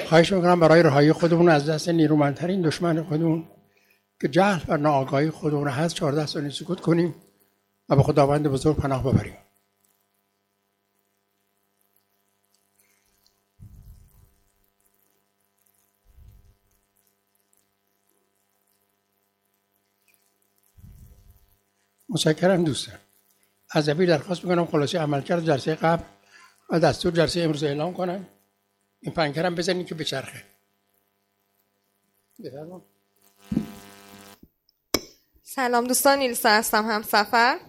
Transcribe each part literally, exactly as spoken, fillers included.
خواهش میکنم برای رهایی خودمون از دست نیرومندترین دشمن خودمون که جهل و ناآگاهی خودمون هست چهارده ثانیه سکوت کنیم و به خداوند بزرگ پناه ببریم. متشکرم دوستان. از ابی درخواست میکنم خلاصه عملکرد جلسه قبل و دستور جلسه امروز اعلام کنم. این پنکرم بزنید که بچرخه. بفرمایید. سلام دوستان، نیلسا هستم، همسفر.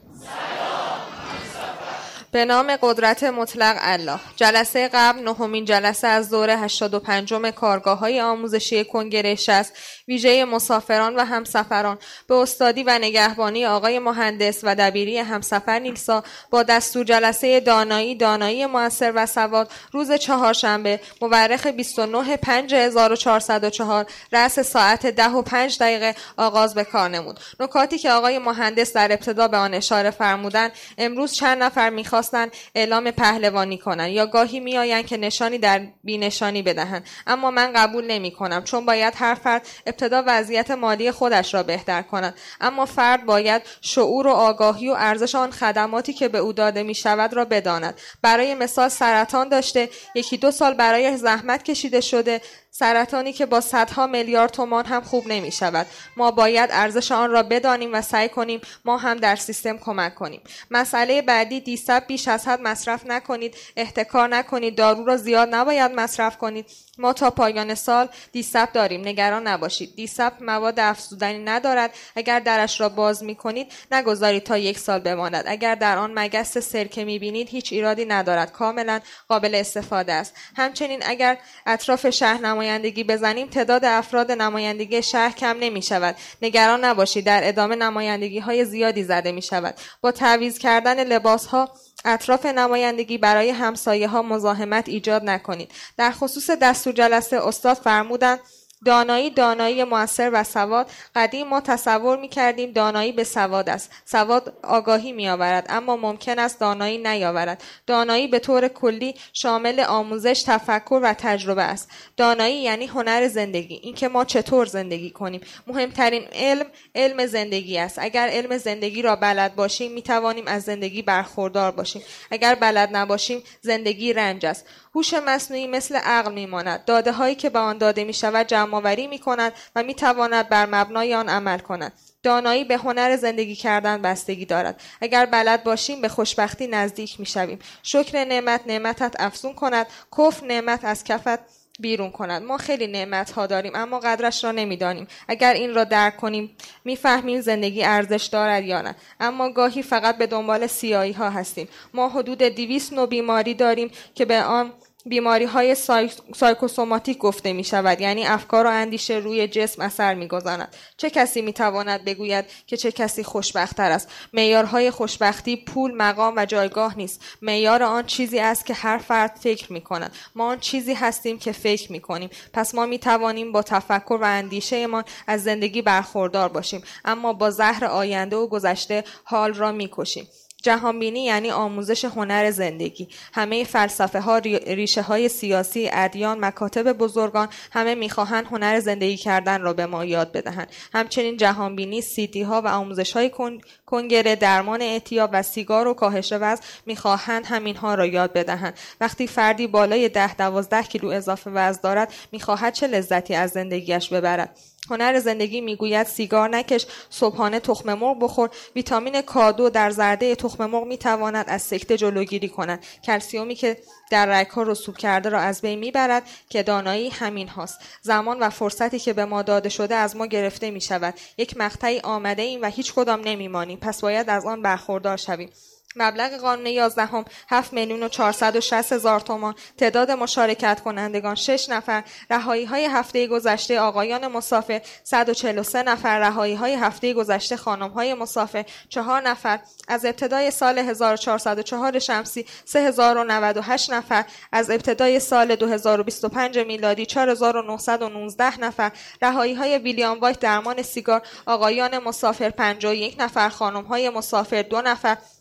به نام قدرت مطلق الله. جلسه قبل نهمین جلسه از دوره هشتاد و پنجم کارگاه‌های آموزشی کنگره شصت ویژه مسافران و همسفران به استادی و نگهبانی آقای مهندس و دبیری همسفر نیلسا با دستور جلسه دانایی دانایی مؤثر و سواد روز چهارشنبه مورخ بیست و نه پنج هزار و چهارصد و چهار رأس ساعت ده و پنج دقیقه آغاز به کار نمود. نکاتی که آقای مهندس در ابتدا به آن اشاره فرمودند: امروز چند نفر می‌خواستند اعلام پهلوانی کنند یا گاهی میآیند که نشانی در بینشانی بدهند، اما من قبول نمی‌کنم، چون باید هر فرد ابتدا وضعیت مالی خودش را بهتر کند. اما فرد باید شعور و آگاهی و ارزش آن خدماتی که به او داده می‌شود را بداند. برای مثال سرطان داشته، یکی دو سال برای زحمت کشیده شده، سرطانی که با صدها میلیارد تومان هم خوب نمی شود. ما باید ارزش آن را بدانیم و سعی کنیم ما هم در سیستم کمک کنیم. مسئله بعدی، دیسب بیش از حد مصرف نکنید، احتکار نکنید، دارو را زیاد نباید مصرف کنید. ما تا پایان سال دیسب داریم، نگران نباشید. دیسب مواد افزودنی ندارد. اگر درش را باز می کنید نگذارید تا یک سال بماند. اگر در آن مگس سرکه می بینید هیچ ایرادی ندارد، کاملا قابل استفاده است. همچنین اگر اطراف شهر نمایندگی بزنیم تعداد افراد نمایندگی شهر کم نمی شود. نگران نباشید، در ادامه نمایندگی های زیادی زده می شود. با تعویض کردن لباس ها اطراف نمایندگی برای همسایه ها مزاحمت ایجاد نکنید. در خصوص دستور جلسه استاد فرمودند دانایی دانایی مؤثر و سواد. قدیم ما تصور می‌کردیم دانایی به سواد است. سواد آگاهی می‌آورد، اما ممکن است دانایی نیاورد. دانایی به طور کلی شامل آموزش، تفکر و تجربه است. دانایی یعنی هنر زندگی، اینکه ما چطور زندگی کنیم. مهمترین علم علم زندگی است. اگر علم زندگی را بلد باشیم می‌توانیم از زندگی برخوردار باشیم. اگر بلد نباشیم زندگی رنج است. هوش مصنوعی مثل عقل می‌ماند. داده‌هایی که به آن داده می‌شود جمع‌آوری می‌کند و می‌تواند بر مبنای آن عمل کند. دانایی به هنر زندگی کردن بستگی دارد. اگر بلد باشیم به خوشبختی نزدیک می‌شویم. شکر نعمت نعمتت افزون کند، کفر نعمت از کفت بیرون کند. ما خیلی نعمت ها داریم اما قدرش را نمی‌دانیم. اگر این را درک کنیم می‌فهمیم زندگی ارزش دارد یا نه. اما گاهی فقط به دنبال سیاهی ها هستیم. ما حدود دویست نوع بیماری داریم که به آن بیماری های سای... سایکوسوماتیک گفته می شود، یعنی افکار و اندیشه روی جسم اثر می گذارند. چه کسی می تواند بگوید که چه کسی خوشبخت‌تر است؟ معیارهای خوشبختی پول، مقام و جایگاه نیست. معیار آن چیزی است که هر فرد فکر می کند. ما آن چیزی هستیم که فکر می کنیم. پس ما می توانیم با تفکر و اندیشه ما از زندگی برخوردار باشیم، اما با زهر آینده و گذشته حال را می کشیم. جهانبینی یعنی آموزش هنر زندگی. همه فلسفه ها، ریشه های سیاسی، ادیان، مکاتب بزرگان همه میخواهند هنر زندگی کردن را به ما یاد بدهند. همچنین جهانبینی، سیتی ها و آموزش های کنگره، درمان اعتیاد و سیگار و کاهش وزن میخواهند همین ها را یاد بدهند. وقتی فردی بالای ده دوازده کیلو اضافه وزن دارد میخواهد چه لذتی از زندگیش ببرد؟ هنر زندگی میگوید سیگار نکش، صبحانه تخم مرغ بخور. ویتامین کا دو در زرده تخم مرغ میتواند از سکته جلوگیری کند. کلسیومی که در رگ‌ها رسوب کرده را از بین میبرد، که دانایی همین هاست. زمان و فرصتی که به ما داده شده از ما گرفته میشود. یک مقطعی آمده ایم و هیچ کدام نمیمانیم، پس باید از آن برخوردار شویم. مبلغ قانون یازدهم هفت میلیون و چهارصد و شصت هزار تومان. تعداد مشارکت کنندگان شش نفر. رهایی های هفته گذشته آقایان مسافر صد و چهل و سه نفر. رهایی های هفته گذشته خانم های مسافر چهار نفر. از ابتدای سال هزار و چهارصد و چهار شمسی سه هزار و نود و هشت نفر. از ابتدای سال دو هزار و بیست و پنج میلادی چهار هزار و نهصد و نوزده نفر. رهایی های ویلیام وایت درمان سیگار آقایان مسافر پنجاه و یک نفر. خانم های مسافر دو نفر.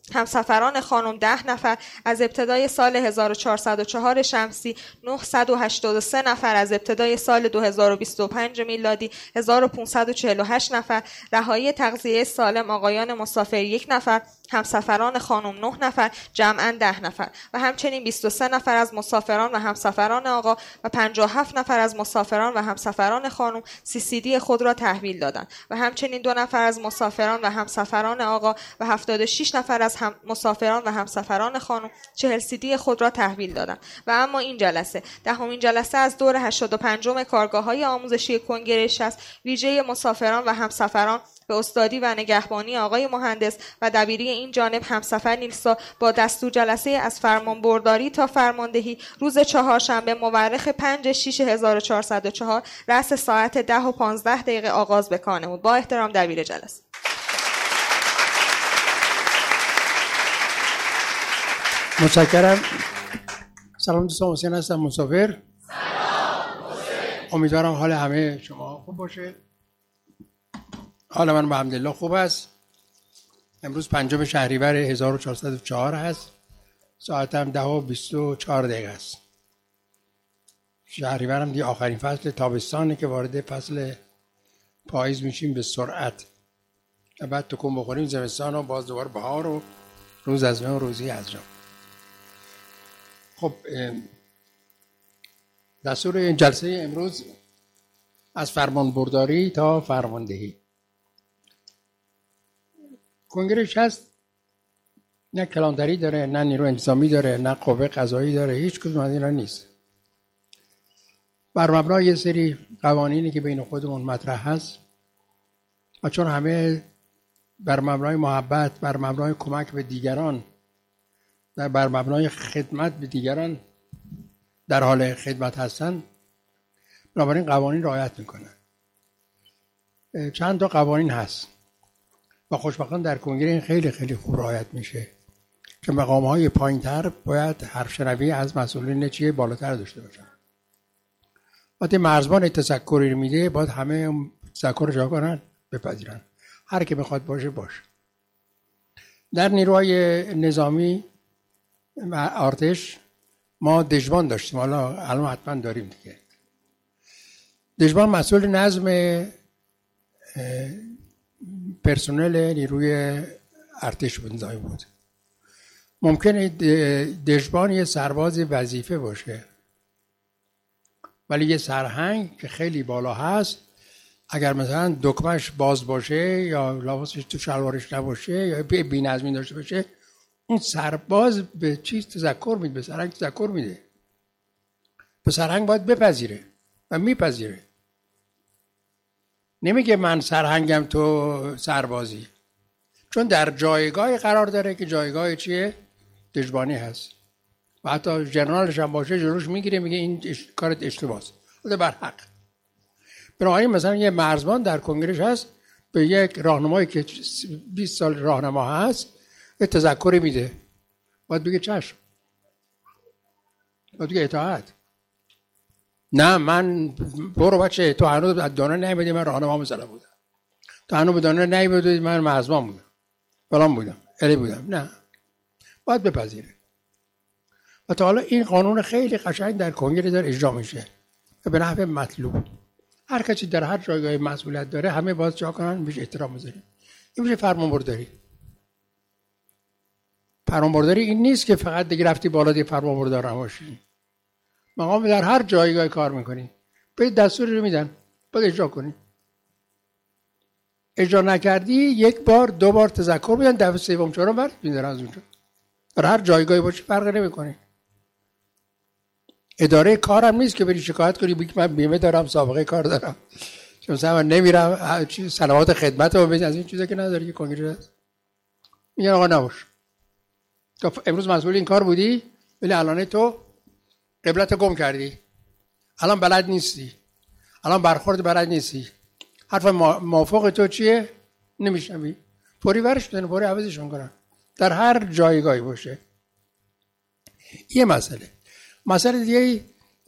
همسفران خانم ده نفر از ابتدای سال هزار و چهارصد و چهار شمسی، نهصد و هشتاد و سه نفر از ابتدای سال دو هزار و بیست و پنج میلادی، هزار و پانصد و چهل و هشت نفر. رهایی تغذیه سالم آقایان مسافر یک نفر، همسفران خانم نه نفر، جمعاً ده نفر و همچنین بیست و سه نفر از مسافران و همسفران آقا و پنجاه و هفت نفر از مسافران و همسفران خانم سی سی دی خود را تحویل دادند و همچنین دو نفر از مسافران و همسفران آقا و هفتاد و شش نفر از هم مسافران و همسفران خانم چهل سی دی خود را تحویل دادند. و اما این جلسه دهمین جلسه از دور هشتاد و پنجم کارگاه‌های آموزشی کنگره شصت ویژه مسافران و همسفران به استادی و نگهبانی آقای مهندس و دبیری این جانب همسفر نیلسا با دستور جلسه از فرمانبرداری تا فرماندهی روز چهارشنبه مورخ پنج شش هزار و چهارصد و چهار رأس ساعت ده و پانزده دقیقه آغاز بکانه بود. با احترام دبیر جلسه. متشکرم. سلام دوستان، حسین هستم، مسافر. امیدوارم حال همه شما خوب باشه. حال من به حمدالله خوب است. امروز پنجم شهریور هزار و چهارصد و چهار هست. ساعت هم ده و بیست و چهار دقیقه است. شهریور هم دیگه آخرین فصل تابستانه که وارد فصل پاییز میشیم به سرعت. و بعد تکون بخوریم زمستان و باز دوباره بهار و روز از من و روزی از جان. خب دستور این جلسه امروز از فرمانبرداری تا فرماندهی. کنگره شصت نه کلانتری داره، نه نیرو انتظامی داره، نه قوه قضایی داره، هیچ کدوم از اینا نیست. بر مبنای یه سری قوانینی که بین خودمون مطرح هست و چون همه بر مبنای محبت، بر مبنای کمک به دیگران و بر مبنای خدمت به دیگران در حال خدمت هستن، بنابراین قوانین رعایت میکنن. چند تا قوانین هست و خوشبختانه در کنگره این خیلی خیلی خوب رعایت میشه که مقام‌های پایین‌تر باید حرف شنوی از مسئولین چیه بالاتر داشته باشن. وقتی مرزبان تذکری میده باید همه تذکر جا کنن، بپذیرن. هر کی میخواد باشه باشه. در نیروهای نظامی و ارتش ما دژبان داشتیم، حالا الان حتما داریم دیگه. دژبان مسئول نظم پرسنل نیروی ارتش بود، نظامی بود. ممکنه دژبان یه سرباز وظیفه باشه ولی یه سرهنگ که خیلی بالا هست اگر مثلا دکمش باز باشه یا لباسش تو شلوارش نباشه یا بی‌نظمی داشته باشه، اون سرباز به چیز تذکر میده، به سرهنگ تذکر میده. به سرهنگ باید بپذیره و میپذیره. نمیگه من سرهنگم تو سربازی، چون در جایگاه قرار داره که جایگاه چیه؟ دژبانی هست و حتی ژنرالش هم باشه جلوش میگیره، میگه این اش... کارت اشتباهه، خود بر حق. بنابراین مثلا یه مرزبان در کنگرهش هست به یک راهنمایی که بیست سال راهنما هست یه تذکری میده، باید بگه چشم، باید بگه اطاعت. نه من برو بچه تو هنوز دانه نیمیدی من راهنما مثلا بودم، تو هنوز به دانه نیمیدی من مرزبان بودم فلان بودم الی بودم. نه، باید بپذیره. و تا حالا این قانون خیلی قشنگ در کنگره داره اجرا میشه و به نحو مطلوب. هر کسی در هر جایگاه مسئولیت داره همه باید جا کنن، بهش احترام بذاریم. این میشه فرمانبرداری. فرمانبرداری این نیست که فقط دیگه رفتی بالا دیگه فرمانبردار نباشی. مقام در هر جایگاه کار میکنی، به دستور رو میدن، باید اجرا کنی. اجرا نکردی یک بار دو بار تذکر میدن، دفعه سوم چهارم برات میدارن از اونجا. در هر جایگاهی باشی فرق نمیکنه. اداره کارم نیست که بری شکایت کنی بگی من بیمه دارم، سابقه کار دارم، چون مثلا نمیرم سلامت خدمت رو بدین، از این چیزا که نداری که کنگره هست. میگن آقا نباش، تو امروز مسئول این کار بودی ولی الان تو قبلت گم کردی، الان بلد نیستی، الان برخورد بلد نیستی، حرف موافق تو چیه نمیشنوی، فوری ورش بدن، فوری عوضشون کنن در هر جایگاهی باشه. یه مسئله مسئله دیگه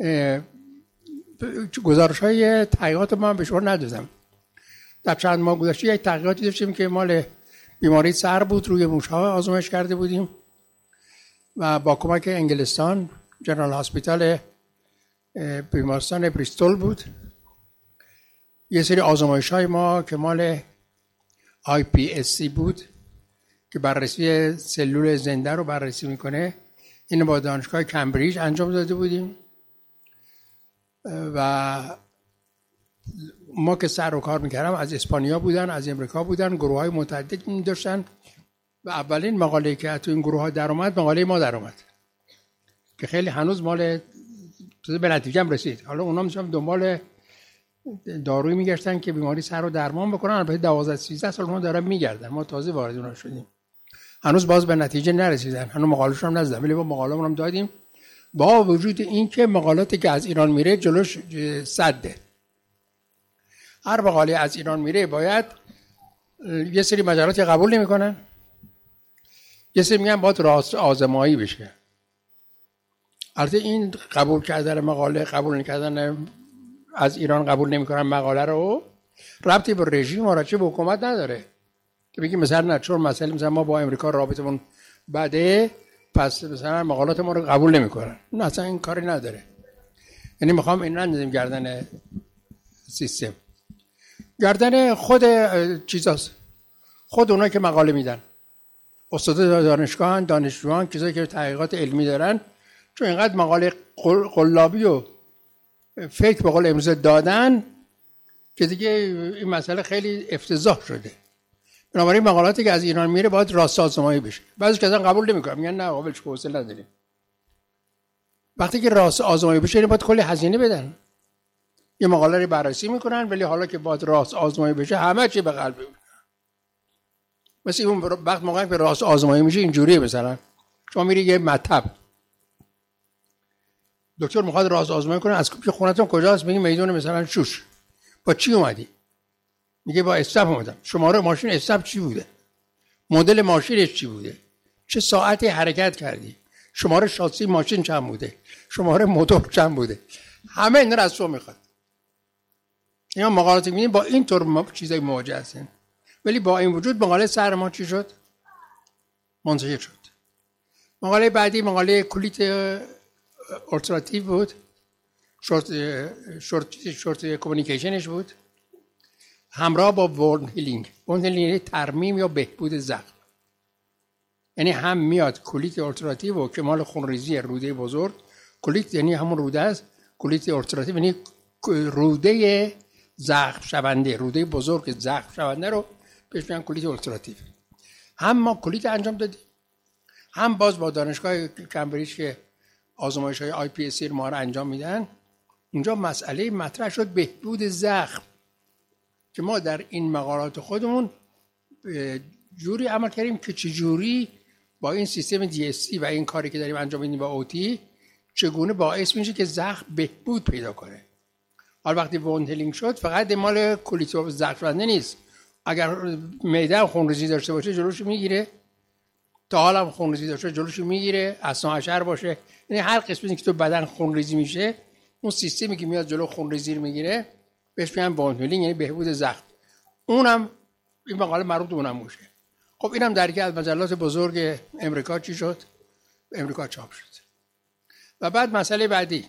گزارش های تحقیقات ما به شما ندادم. در چند ماه گذشته یک تحقیقاتی داشتیم که مال بیماری سر بود، روی موش‌ها آزمایش کرده بودیم و با کمک انگلستان جنرال هاسپیتال بیمارستان بریستول بود. یه سری آزمایش های ما که مال آی پی اس سی بود که بررسی سلول زنده رو بررسی میکنه، اینو با دانشگاه کمبریج انجام داده بودیم و ما که سر و کار میکردم از اسپانیا بودن، از امریکا بودن، گروه های متعدد داشتن و اولین مقاله که تو این گروه ها در اومد مقاله ما در اومد که خیلی هنوز مال به نتیجه هم رسید. حالا اونا میشم دنبال دارویی میگشتن که بیماری سر رو درمان بکنن، البته دوازده سیزده سال اونها دارن میگردن، ما تازه وارد اونها شدیم، هنوز باز به نتیجه نرسیدن، هنوز مقاله‌شون هم نزدن، ولی ما مقاله‌مون هم دادیم با وجود این که مقالاتی که از ایران میره جلوش سده. هر مقاله از ایران میره باید یه سری مجلاتی قبول نمیکنن، یه سری میگن باید راست آزمایی بشه. البته این قبول کردن مقاله، قبول نکردن از ایران قبول نمیکنن مقاله رو، ربطی به رژیم و ربطی به حکومت نداره که بگیم مثلا نه چون مثلا مثلا ما با امریکا رابطمون بده پس مثلا مقالات ما رو قبول نمیکنن. نه اصلا این کاری نداره. یعنی میخوام این نندازیم گردن سیستم، گردن خود چیزاست، خود اونا که مقاله میدن، استاد دانشگاهن، دانشجوان، کسایی که تحقیقات علمی دارن، چون اینقدر مقاله قلابی و فکر به قول امروز دادن که دیگه این مسئله خیلی افتضاح شده. بنابراین مقالاتی که از ایران میره باید راست آزمایی بشه. بعضی کسان قبول نمیکنن، میگن نه قابلش حوصله نداریم. وقتی که راست آزمایی بشه باید کلی هزینه بدن. یه مقاله رو بررسی میکنن ولی حالا که باید راست آزمایی بشه همه چی به قلب میکنن. مثل اون وقت موقعی که راست آزمایی میشه اینجوریه، مثلا شما میری یه مطب دکتر میخواد راست آزمایی کنه، از که خونتون کجاست؟ میگی میدون مثلا شوش. با چی اومدی؟ میگه با استاپ اومدم. شماره ماشین استاپ چی بوده؟ مدل ماشینش چی بوده؟ چه ساعتی حرکت کردی؟ شماره شاسی ماشین چند بوده؟ شماره موتور چند بوده؟ همه اینا رو از تو میخواد. اینا مقالات میبینید با این طور چیزای مواجه هستن. ولی با این وجود مقاله سر ما چی شد؟ منتشر شد. مقاله بعدی مقاله کلیت التراتیو بود، شورت شورت شورت کمیونیکیشنش بود، همراه با ووند هیلینگ. ووند هیلینگ ترمیم یا بهبود زخم. یعنی هم میاد کلیت التراتیو که مال خونریزی روده بزرگ، کلیت یعنی همون روده است، کلیت التراتیو یعنی روده زخم شونده، روده بزرگ زخم شونده رو بهش میگن کلیت التراتیو. هم ما کلیت انجام دادیم، هم باز با دانشگاه کمبریج که آزمایش های آی پی اس سی ما رو انجام میدن، اونجا مسئله مطرح شد بهبود زخم که ما در این مقالات خودمون جوری عمل کردیم که چجوری با این سیستم دی اس سی و این کاری که داریم انجام میدیم با اوتی چگونه باعث میشه که زخم بهبود پیدا کنه. حالا وقتی ووند هیلینگ شد فقط مال کلیت زخم شونده نیست، اگر معده خونریزی داشته باشه جلوش میگیره، تا حالا خونریزی داشته جلوش میگیره، اثنا عشر باشه، یعنی هر قسمتی که تو بدن خونریزی میشه اون سیستمی که میاد جلو خونریزی رو میگیره بهش میگن ووند هیلینگ، یعنی بهبود زخم. اونم این مقاله مربوط به اونم میشه. خب اینم در یکی از مجلات بزرگ امریکا چی شد؟ امریکا چاپ شد. و بعد مسئله بعدی،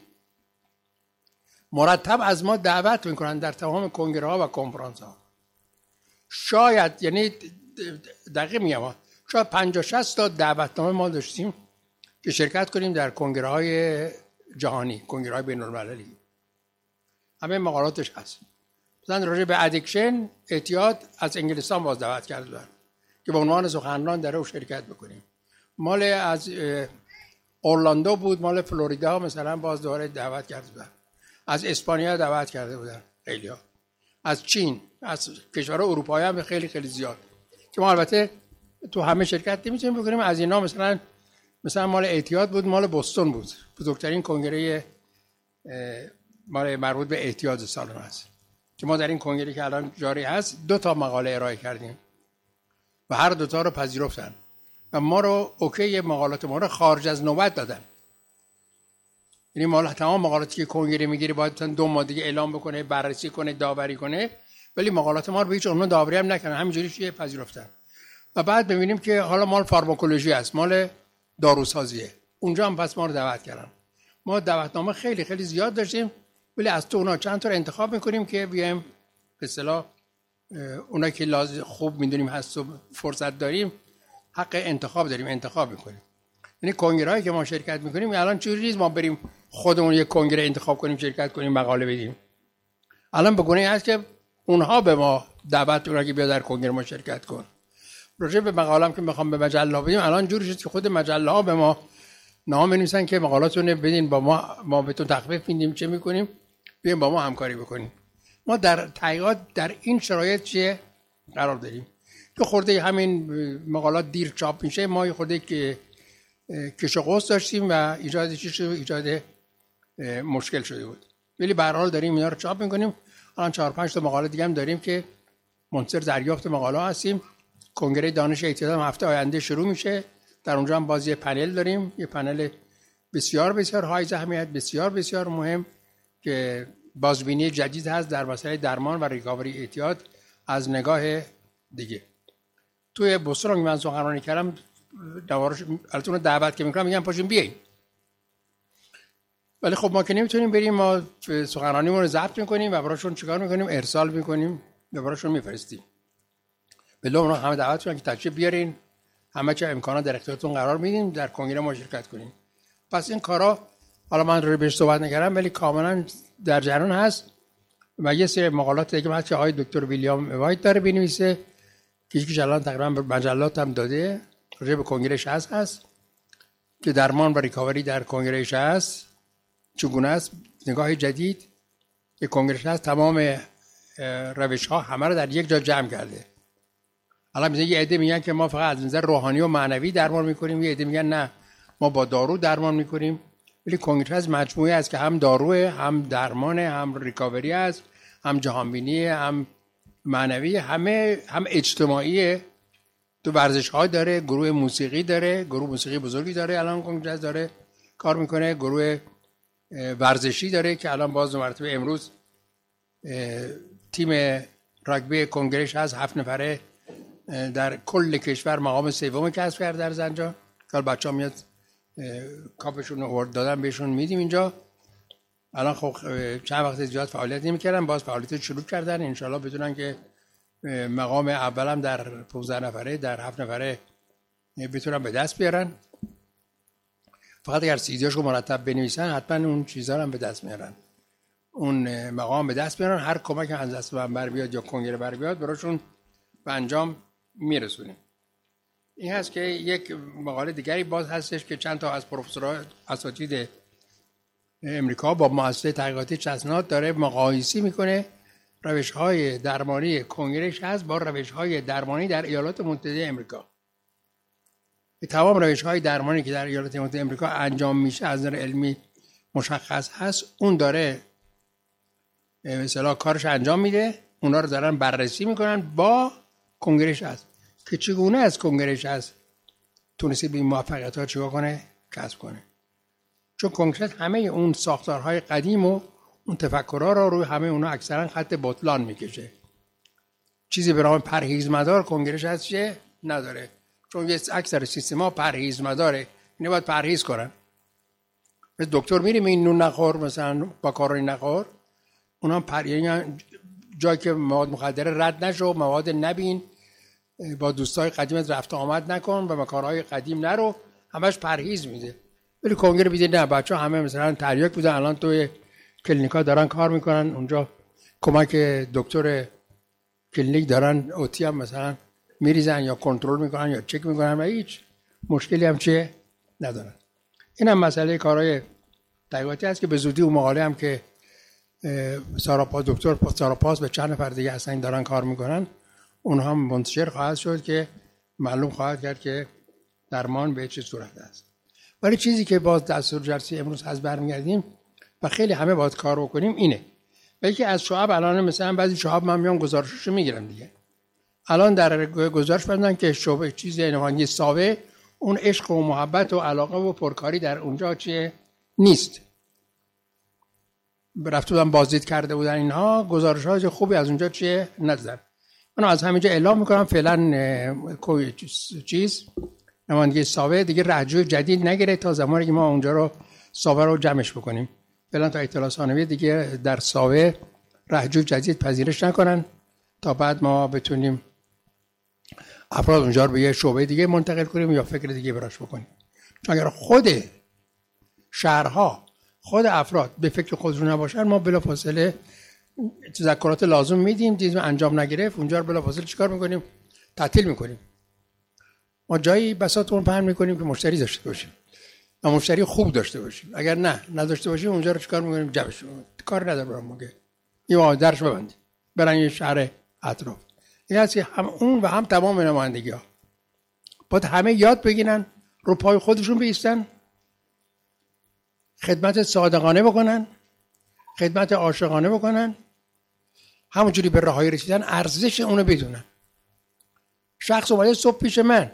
مرتب از ما دعوت میکنن در تمام کنگره ها و کنفرانس ها. شاید یعنی دقیق میگم شاید پنجاه شصت تا دعوتنامه ما داشتیم که شرکت کنیم در کنگره های جهانی، کنگره های بین المللی. همه مقالاتش هست. مثلا راجع به ادیکشن اعتیاد از انگلستان باز دعوت کردن که به عنوان سخنران در او شرکت بکنیم. مال از اورلاندو بود، مال فلوریدا مثلا باز دوباره دعوت کرده بودن. از اسپانیا دعوت کرده بودن خیلی‌ها. از چین، از کشورهای اروپایی هم خیلی خیلی زیاد. که ما البته تو همه شرکت نمی‌تونیم بکنیم. از اینا مثلا مثلا مال اعتیاد بود، مال بوستون بود. بزرگترین کنگره مال مربوط به اعتیاد سالم است. که ما در این کنگره که الان جاری هست دو تا مقاله ارائه کردیم و هر دو تا رو پذیرفتن و ما رو اوکی مقالات ما رو خارج از نوبت دادن. یعنی ما تمام مقالاتی که کنگره میگیره باید دو ماه دیگه اعلام بکنه، بررسی کنه، داوری کنه، ولی مقالات ما رو به هیچ عنوان داوری هم نکنن، همینجوری چیه پذیرفتن. و بعد ببینیم که حالا مال فارماکولوژی است، مال داروسازیه. اونجا هم پس ما رو دعوت کردن. ما دعوتنامه خیلی خیلی زیاد داشتیم، ولی از تو اونا چند تا رو انتخاب میکنیم که بیایم به اصطلاح اونا که لازم خوب میدونیم هست و فرصت داریم حق انتخاب داریم انتخاب میکنیم. یعنی کنگرهایی که ما شرکت میکنیم الان چجوری نیست ما بریم خودمون یک کنگره انتخاب کنیم شرکت کنیم مقاله بدیم. الان به گونه‌ای هست که اونها به ما دعوت میکنن که بیا در کنگره ما شرکت کن. راجع به مقاله‌ام که میخوام به مجله ها بدیم الان جوری شد که خود مجله ها به ما نام بنویسن که مقالاتون بدین با ما ما بهتون تخفیف میدیم چه میکنیم بیاین با ما همکاری بکنیم. ما در تحقیقات در این شرایط چیه قرار داریم. تو خورده همین مقالات دیر چاپ میشه، ما یه خورده که کش و قوس داشتیم و ایجاد چی شد ایجاد مشکل شده بود. ولی به هر حال داریم اینا رو چاپ میکنیم. الان چهار پنج تا مقاله دیگه هم داریم که منتظر دریافت مقاله هستیم. کنگره دانش اعتیاد هم هفته آینده شروع میشه. در اونجا هم باز یه پنل داریم، یه پنل بسیار بسیار های اهمیت، بسیار بسیار مهم که بازبینی جدید هست در مسئله درمان و ریکاوری اعتیاد از نگاه دیگه. توی بوستون که من سخنرانی کردم دوارش البته دعوت که میکنم میگم پاشین بیاین، ولی خب ما که نمیتونیم بریم، ما سخنرانیمون رو ضبط میکنیم و براشون چیکار میکنیم ارسال میکنیم و براشون میفرستیم. بله اونا همه دعوت کردن که تشریف بیارین، همه چه امکانات در اختیارتون قرار میدیم در کنگره ما شرکت کنیم. پس این کارا حالا من رو بهش صحبت نکردم ولی کاملا در جریان هست و یه سری مقالات دیگه هست که آقای دکتر ویلیام وایت داره بنویسه که یکیش الان تقریبا به مجلات هم داده، راجع به کنگره شصت هست که درمان و ریکاوری در کنگره شصت چگونه است، نگاه جدید که کنگره شصت تمام روش ها همه رو در یک جا جمع کرده. الان مثلا یه عده میگن که ما فقط از نظر روحانی و معنوی درمان میکنیم، یه عده میگن نه ما با دارو درمان میکنیم. ولی کنگره از مجموعه است که هم داروه، هم درمانه، هم ریکاوری است، هم جهانبینی، هم معنوی، همه هم اجتماعیه. تو ورزش ها داره، گروه موسیقی داره، گروه موسیقی بزرگی داره الان کنگره داره کار میکنه، گروه ورزشی داره که الان باز مرتبه امروز تیم راگبی کنگره از هفت نفره در کل کشور مقام سوم کسب کرد در زنجان. که بچه‌ها میاد کاپشون رو دادن بهشون میدیم اینجا. الان خب چند وقت زیاد فعالیت نمی‌کردن، باز فعالیت شروع کردن، ان شاءالله بدونن که مقام اولم در پانزده نفره در هفت نفره بتونن به دست بیارن. فقط اگر سیدیاشو مرتب بنویسن حتما اون چیزا رو هم به دست میارن، اون مقام به دست میارن. هر کمک از دست من بر بیاد یا کنگره بر بیاد براشون به انجام میرسونیم. این هست که یک مقاله دیگری باز هستش که چند تا از پروفسورها اساتید امریکا با مؤسسه تحقیقاتی چسنات داره مقایسه میکنه روش‌های درمانی کنگره شصت با روش‌های درمانی در ایالات متحده آمریکا. تمام روش‌های درمانی که در ایالات متحده آمریکا انجام میشه از نظر علمی مشخص هست، اون داره مثلا کارش انجام میده، اونا رو دارن بررسی میکنن با کنگره شصت که چگونه از کنگره شصت تونسته به این موفقیت‌ها چیکار کنه کسب کنه. چون کنگره شصت همه اون ساختارهای قدیم و اون تفکرها رو روی همه اونا اکثرا خط بطلان میکشه. چیزی به نام پرهیز مدار کنگره شصت چیه نداره، چون یه اکثر سیستما پرهیز مداره، اینا باید پرهیز کنن. مثل دکتر میریم این نون نخور، مثلا باکارونی نخور، اونا پر یعنی جایی که مواد مخدره رد نشو، مواد نبین، با دوستای قدیمت رفت آمد نکن، با مکانهای قدیم نرو، همش پرهیز میده. ولی کنگره میده نه، بچه‌ها همه مثلا تریاک بودن، الان توی کلینیکا دارن کار میکنن، اونجا کمک دکتر کلینیک دارن اوتی هم مثلا میریزن یا کنترل میکنن یا چک میکنن و هیچ مشکلی هم چه ندارن. این هم مسئله کارهای تحقیقاتی است که به زودی اون مقاله هم که ساراپاس دکتر ساراپاس به چند نفر دیگه هستن دارن کار میکنن، اونها هم منتشر خواهد شد که معلوم خواهد کرد که درمان به چه صورت است. ولی چیزی که باز دستور جلسه امروز از برمیگردیم و خیلی همه باید کار بکنیم اینه، بلکه از شعب الان مثلا بعضی شعب من میام گزارششو میگیرم دیگه، الان در گزارش بردن که شعبه چیز نهانی ساوه اون عشق و محبت و علاقه و پرکاری در اونجا چیه نیست. رفته بودن بازدید کرده بودن اینها، گزارش های خوبی از اونجا چیه ندادن. من از همینجا اعلام میکنم فعلا چیز نمایندگی ساوه دیگه رهجوی جدید نگیره تا زمانی که ما اونجا رو ساوه رو جمعش بکنیم. فعلا تا اطلاع ثانویه دیگه در ساوه رهجوی جدید پذیرش نکنن تا بعد ما بتونیم افراد اونجا رو به یه شعبه دیگه منتقل کنیم یا فکر دیگه براش بکنیم. چون اگر خود شهرها خود افراد به فکر خودشون نباشن ما بلافاصله تذکرات لازم میدیم، دیدیم انجام نگرفت اونجا رو بلافاصله چیکار میکنیم؟ تعطیل میکنیم. ما جایی بساطمون پهن میکنیم که مشتری داشته باشیم و مشتری خوب داشته باشیم. اگر نه نداشته باشیم اونجا رو چیکار میکنیم؟ جمعش میکنیم. کار نداره برام میگه یه درش ببندید برن یه شهر اطراف. این هست که هم اون و هم تمام نمایندگی ها باید همه یاد بگیرن رو پای خودشون بایستن، خدمت صادقانه بکنن، خدمت عاشقانه بکنن، همونجوری به رهایی رسیدن ارزش اونو بدونن. شخص اومده صبح پیش من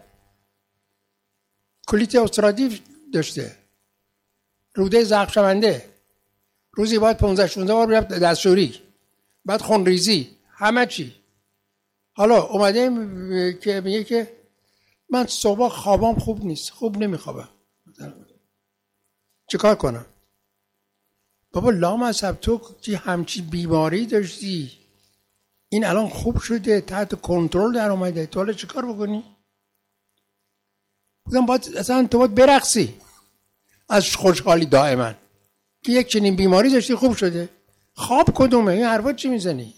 کلیت استراتیو داشته، روده زخم شونده، روزی باید پانزده شانزده بار میرفت دستشویی، بعد خونریزی، همه چی. حالا اومده که میگه که من صبح خوابم خوب نیست، خوب نمیخوابم، چه کار کنم؟ بابا لامصب تو که همچی بیماری داشتی این الان خوب شده تحت کنترل در اومده، تو حالا چه کار بکنی؟ بودم باید اصلا تو باید برقصی از خوشحالی دائما که یک چنین بیماری داشتی خوب شده. خواب کدومه؟ این حرفا چی میزنی؟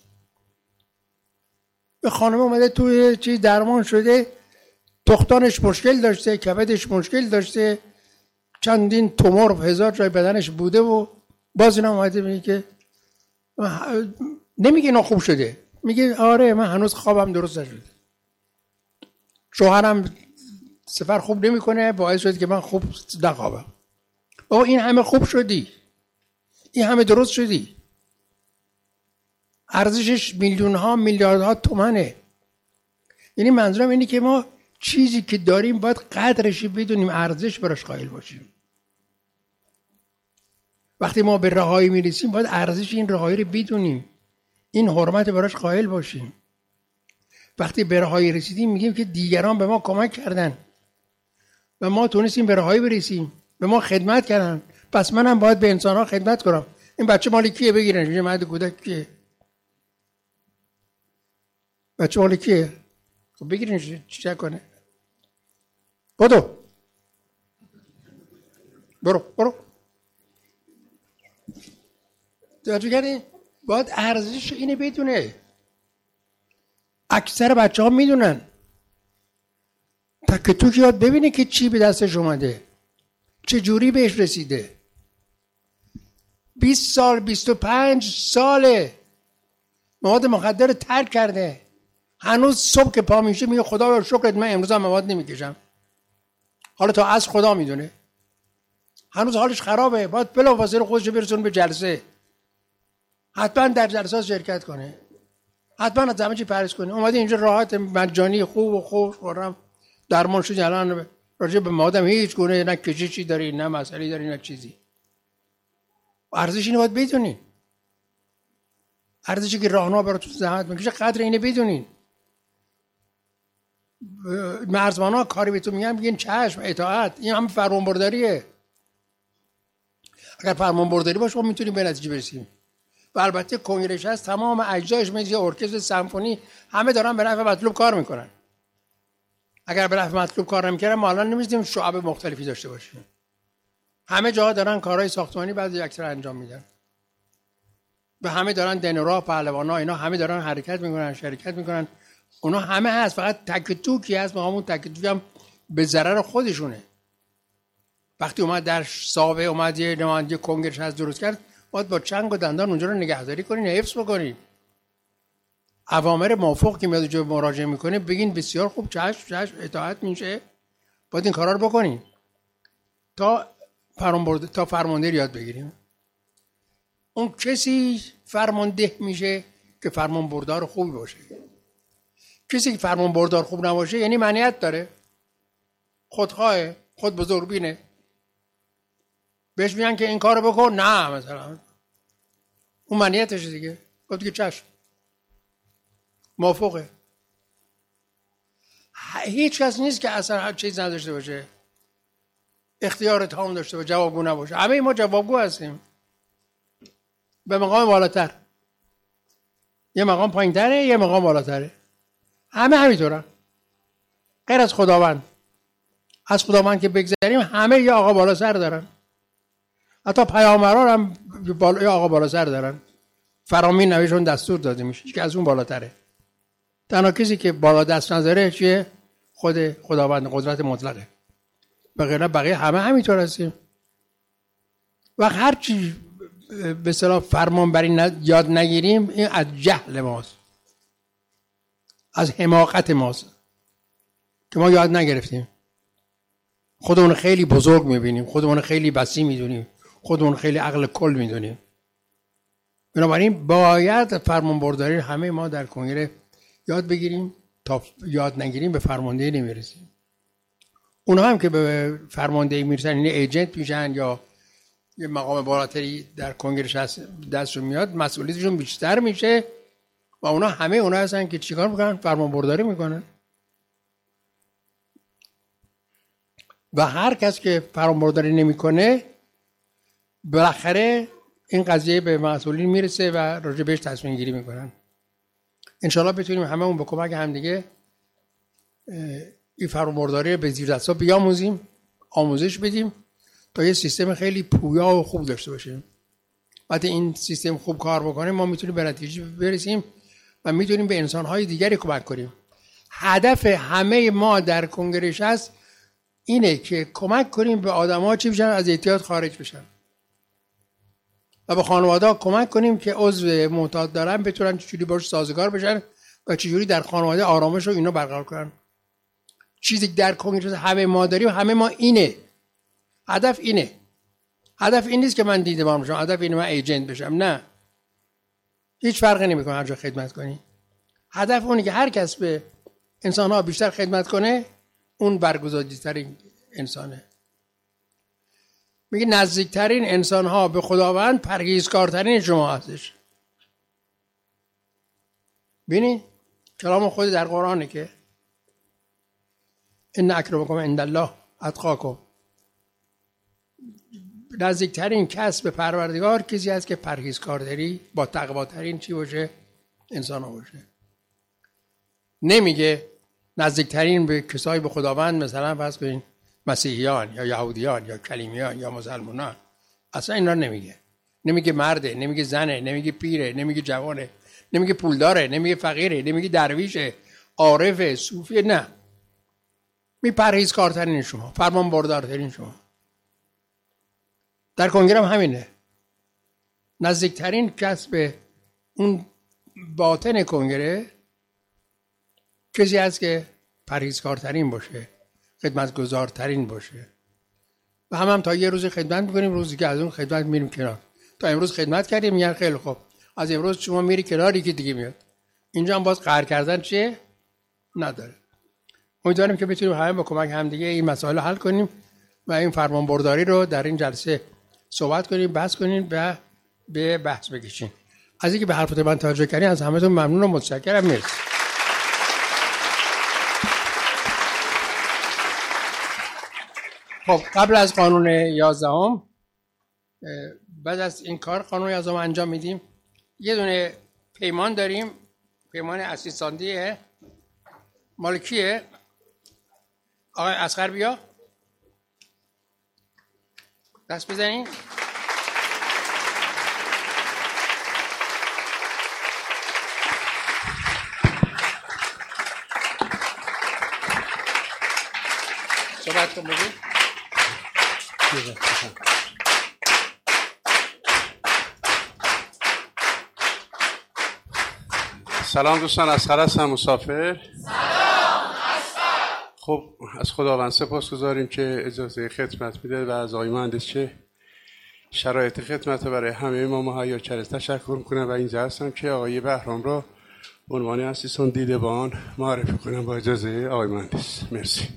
به خانم اومده توی چی درمان شده، تختانش مشکل داشته، کبدش مشکل داشته، چندین تومور هزار جای بدنش بوده و باز اینا اومده میگه که نمیگه اینا خوب شده، میگه آره من هنوز خوابم درست نشده، شوهرم سفر خوب نمیکنه باعث شد که من خوب نخوابم. بابا این همه خوب شدی، این همه درست شدی، ارزشش میلیون ها میلیارد ها تومنه. یعنی منظورم اینه که ما چیزی که داریم باید قدرش بدونیم، ارزش براش قائل باشیم. وقتی ما به رهایی میرسیم باید ارزش این رهایی رو بدونیم، این حرمت براش قائل باشیم. وقتی به رهایی رسیدیم میگیم که دیگران به ما کمک کردن و ما تونستیم به رهایی برسیم، به ما خدمت کردن، پس منم باید به انسان‌ها خدمت کنم. این بچه مال کیه؟ بگیرن میگه مرد کودک کیه؟ بچه مال کیه؟ خب بگیرین چی کنه؟ بدو برو برو توجه کردین؟ باید ارزش اینه بدونه. اکثر بچه ها میدونن، تک تو یاد ببینه که چی به دستش اومده، چه جوری بهش رسیده. بیست سال بیست و پنج ساله مواد مخدر ترک کرده، هنوز صبح که پا میشه میگه خدا رو شکرت من امروز هم مواد نمیکشم. حالا تا از خدا میدونه، هنوز حالش خرابه، باید بلافاصله خودش برسونه به جلسه، حتما در جلسات شرکت کنه، حتما از همه چی پرهیز کنه. اومده اینجا راحت مجانی خوب و خوش خورم درمان شدی، الان راجع به موادم هیچ گونه نه کشیشی داری نه مسئله داری نه چیزی. ارزش اینو باید بدونین، ارزشی که راهنما براتون زحمت میکشه قدر اینو بدونین. مرزبانا کاری بهتون میگن میگین چشم اطاعت، این هم فرمانبرداریه. اگر فرمانبرداری باشه ما میتونیم به نتیجه برسیم. و البته کنگرهش هست تمام اجزایش مثل ارکستر سمفونی همه دارن به نفع مطلوب کار میکنن. اگر به نفع مطلوب کار نمیکردن ما الان نمی‌تونیم شعب مختلفی داشته باشیم. همه جاها دارن کارهای ساختمانی بعضی اکثر انجام میدن و همه دارن دنورا پهلوانا اینا همه دارن حرکت میکنن شرکت میکنن. اونا همه هست، فقط تک توکی هست، ما همون تک توکی هم به ضرر خودشونه. وقتی اومد در ساوه اومد یه نماینده کنگرهش هست درست کرد، باید با چنگ و دندان اونجا رو نگهداری کنین، حفظ بکنین. اوامر موافق که میاد اونجا مراجعه میکنه بگین بسیار خوب چشم چشم اطاعت میشه، باید این کارا رو بکنین تا فرمانبرد تا فرماندهی یاد بگیریم. اون کسی فرمانده میشه که فرمانبردار خوبی باشه. کسی که فرمانبردار خوب نباشه یعنی منیت داره، خودخواهه، خود بزرگبینه. بهش میگن که این کارو بکن، نه مثلا اون منیتشه دیگه، گفت که چشم موافقه، هیچ کس نیست که اصلا چیز نداشته باشه، اختیار تام داشته باشه، جوابگو نباشه. همه ما جوابگو هستیم به مقام بالاتر. یه مقام پایین‌تره، یه مقام بالاتره. همه همینطورن غیر از خداوند. از خداوند که بگذاریم همه یه آقا بالا سر دارن. حتی پیامبران هم بالا یه آقا بالا سر دارن. فرامین نویشون دستور داده میشه که از اون بالاتره. تنها کسی که بالا دست نذاره چیه؟ خود خداوند، قدرت مطلقه. بقیه بقیه همه همینطور هستیم. و هر چی به اصطلاح فرمان بری یاد نگیریم این از جهل ماست، از حماقت ماست که ما یاد نگرفتیم. خودمون خیلی بزرگ میبینیم، خودمون خیلی وسیع میدونیم، خودمون خیلی عقل کل میدونیم. بنابراین باید فرمان برداری همه ما در کنگره یاد بگیریم. تا یاد نگیریم به فرماندهی نمیرسیم. اونها هم که به فرماندهی میرسن یعنی ایجنت میشن یا یه مقام بالاتری در کنگره دستشون میاد، مسئولیتشون بیشتر میشه و اونا همه اونا هستن که چیکار میکنن؟ فرمان برداری میکنن. و هر کس که فرمان برداری نمیکنه بالاخره این قضیه به مسئولین میرسه و راجع بهش تصمیم گیری میکنن. انشالله بتونیم همه اون با کمک هم دیگه این فرمانبرداری به زیر دستا بیاموزیم، آموزش بدیم تا یه سیستم خیلی پویا و خوب داشته باشیم. وقتی این سیستم خوب کار بکنه ما میتونیم به نتیجه برسیم و میتونیم به انسانهای دیگری کمک کنیم. هدف همه ما در کنگره هست اینه که کمک کنیم به آدم‌ها چی بشن؟ از اعتیاد خارج بشن و به خانواده‌ها کمک کنیم که عضو معتاد دارن بتونن چجوری باش سازگار بشن و چجوری در خانواده آرامش رو اینا برقرار کنن. چیزی که در کنگره همه ما داریم، همه ما اینه. هدف اینه. هدف این نیست که من دیدبان بشم، هدف اینه من ایجنت بشم. نه، هیچ فرقی نمیکنه هر جا خدمت کنی. هدف اونه که هر کس به انسان‌ها بیشتر خدمت کنه اون برگزیده‌ترین انسانه. میگه نزدیکترین انسان‌ها به خداوند پرهیزکارترین شما هستش. ببینید کلام خود در قرآنه که ان اکرمکم عند الله اتقاکم. نزدیکترین کس به پروردگار کسی هست که پرهیزکارتری با تقواترین چی باشه؟ انسان ها باشه. نمیگه نزدیکترین به کسایی به خداوند مثلا فرض کنین مسیحیان یا یهودیان یا کلیمیان یا مسلمانان. اصلا اینا نمیگه. نمیگه مرده، نمیگه زنه، نمیگه پیره، نمیگه جوانه، نمیگه پولداره، نمیگه فقیره، نمیگه درویشه، عارفه، صوفیه. نه، می پرهیزکارترین شما، فرمان بردارترین شما. در کنگره هم همینه. نزدیکترین کس به اون باطن کنگره کسی هست که پرهیزکارترین باشه، خدمتگزارترین باشه. و هم هم تا یه روز خدمت میکنیم، روزی که از اون خدمت میریم کنار. تا امروز خدمت کردیم میگن خیلی خوب، از امروز شما میری کناری که دیگه میاد. اینجا هم باز قهر کردن چیه؟ نداره. امیدواریم که بتونیم همه با کمک هم دیگه این مسائل حل کنیم و این فرمان برداری رو در این جلسه صحبت کنیم، بحث کنیم و به بحث بکشیم. از اینکه به حرفات من توجه کردین از همتون ممنون و متشکرم. مرسی. خب قبل از قانون یازدهم، بعد از این کار قانون یازدهم انجام میدیم، یه دونه پیمان داریم. پیمان اسیستاندیه. مال کیه؟ آقای اصغر بیا دست بزنین. صحبت کن بگید. سلام دوستان، اصغر هستم، مسافر. سلام اصغر. خب از خداوند سپاسگزاریم که اجازه خدمت میده و از آقای مهندس چه شرایط خدمت برای همه ما مهیا کرده تشکر میکنم و اینجا هستم که آقای بهرام را به عنوان اسیستان دیدبان معرفی کنم با اجازه آقای مهندس. مرسی.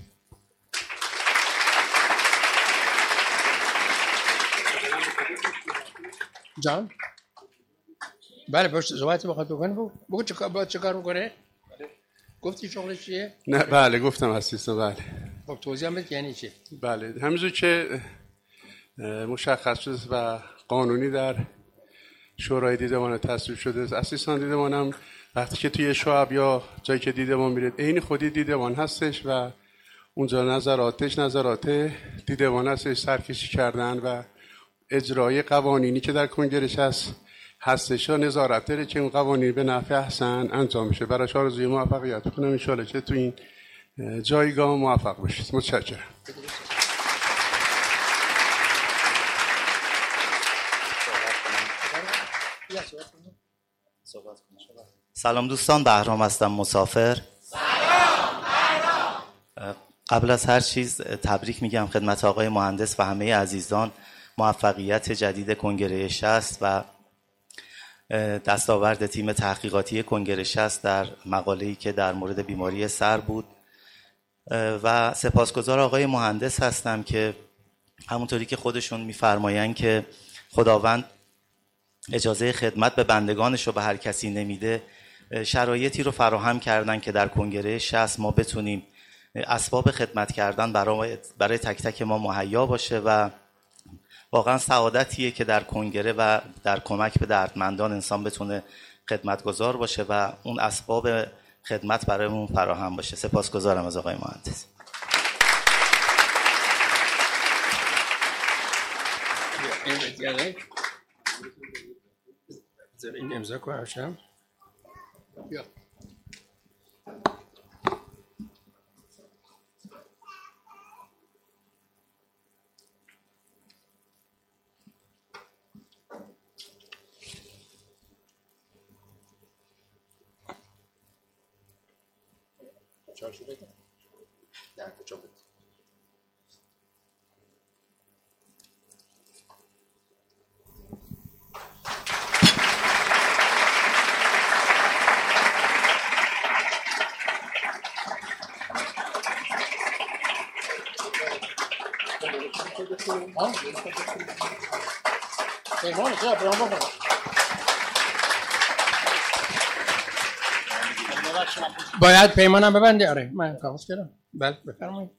جان بله باشه، صحبتی بخواد بکنه بگو. بگو چه کار چه کار میکنه؟ گفتی شغلش چیه؟ نه بله گفتم اسیستان. بله خب توضیح هم بده یعنی چی؟ بله همینجور که مشخص شده و قانونی در شورای دیدمان تصویب شده، اسیستان دیدمانم وقتی که توی شعب یا جایی که دیدمان میره عین خودی دیدمان هستش و اونجا نظراتش نظرات دیدمان هستش، سرکشی کردن و اجرای قوانینی که در کنگرهش هست هستش و نظارت داره که اون قوانین به نفع احسن انجام میشه. براش آرزوی موفقیت کنم ان شاءالله که تو این جایگاه موفق باشید. متشکرم. سلام دوستان، بهرام هستم مسافر. سلام بهرام. قبل از هر چیز تبریک میگم خدمت آقای مهندس و همه عزیزان موفقیت جدید کنگره شصت و دستاورد تیم تحقیقاتی کنگره شصت در مقاله‌ای که در مورد بیماری سر بود و سپاسگزار آقای مهندس هستم که همونطوری که خودشون میفرمایند که خداوند اجازه خدمت به بندگانش رو به هر کسی نمیده، شرایطی رو فراهم کردن که در کنگره شصت ما بتونیم اسباب خدمت کردن برای برای تک تک ما مهیا باشه و واقعا سعادتیه که در کنگره و در کمک به دردمندان انسان بتونه خدمتگزار باشه و اون اسباب خدمت برایمون فراهم باشه. سپاسگزارم از آقای مهندس. این امضا کنم. یا چارشو بگم؟ نه کجا بود؟ پیمان چرا پیمان بکنم؟ باید پیمانم ببندی. آره من کاغذ کردم. بله بفرمایید.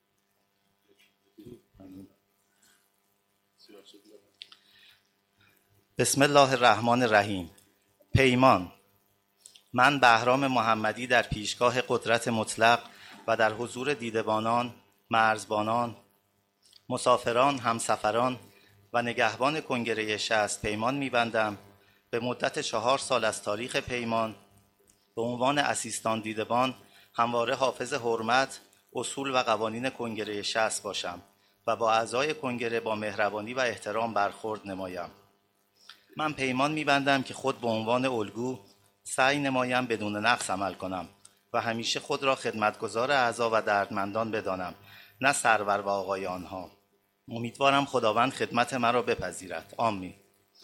بسم الله الرحمن الرحیم. پیمان. من بهرام محمدی در پیشگاه قدرت مطلق و در حضور دیدبانان، مرزبانان، مسافران، همسفران و نگهبان کنگره شصت پیمان می‌بندم به مدت چهار سال از تاریخ پیمان به عنوان اسیستان دیدبان همواره حافظ حرمت، اصول و قوانین کنگره شصت باشم و با اعضای کنگره با مهربانی و احترام برخورد نمایم. من پیمان می‌بندم که خود به عنوان الگو سعی نمایم بدون نقص عمل کنم و همیشه خود را خدمتگزار اعضا و دردمندان بدانم، نه سرور و آقای آنها. امیدوارم خداوند خدمت مرا بپذیرد. آمین.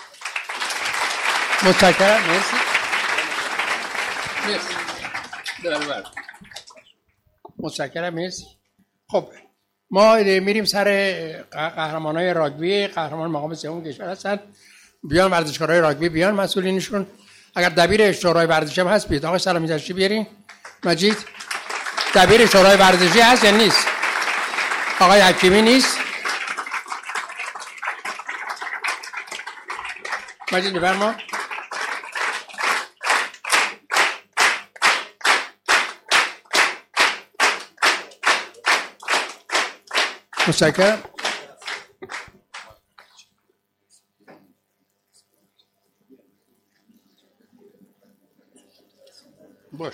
متشکرم. مرسی. مرسی. بله. متشکرم. مرسی. خب ما میریم سر قهرمانای راگبی. قهرمان مقام سوم کشور هستن. بیان ورزشکارای راگبی بیان، مسئولینشون. اگر دبیر شورای ورزشی هم هست بیاد. آقای سلامی تشریف بیارین. مجید دبیر شورای ورزشی هست یا نیست؟ آقای حکیمی نیست؟ مجید بفرما. متشکرم. باش.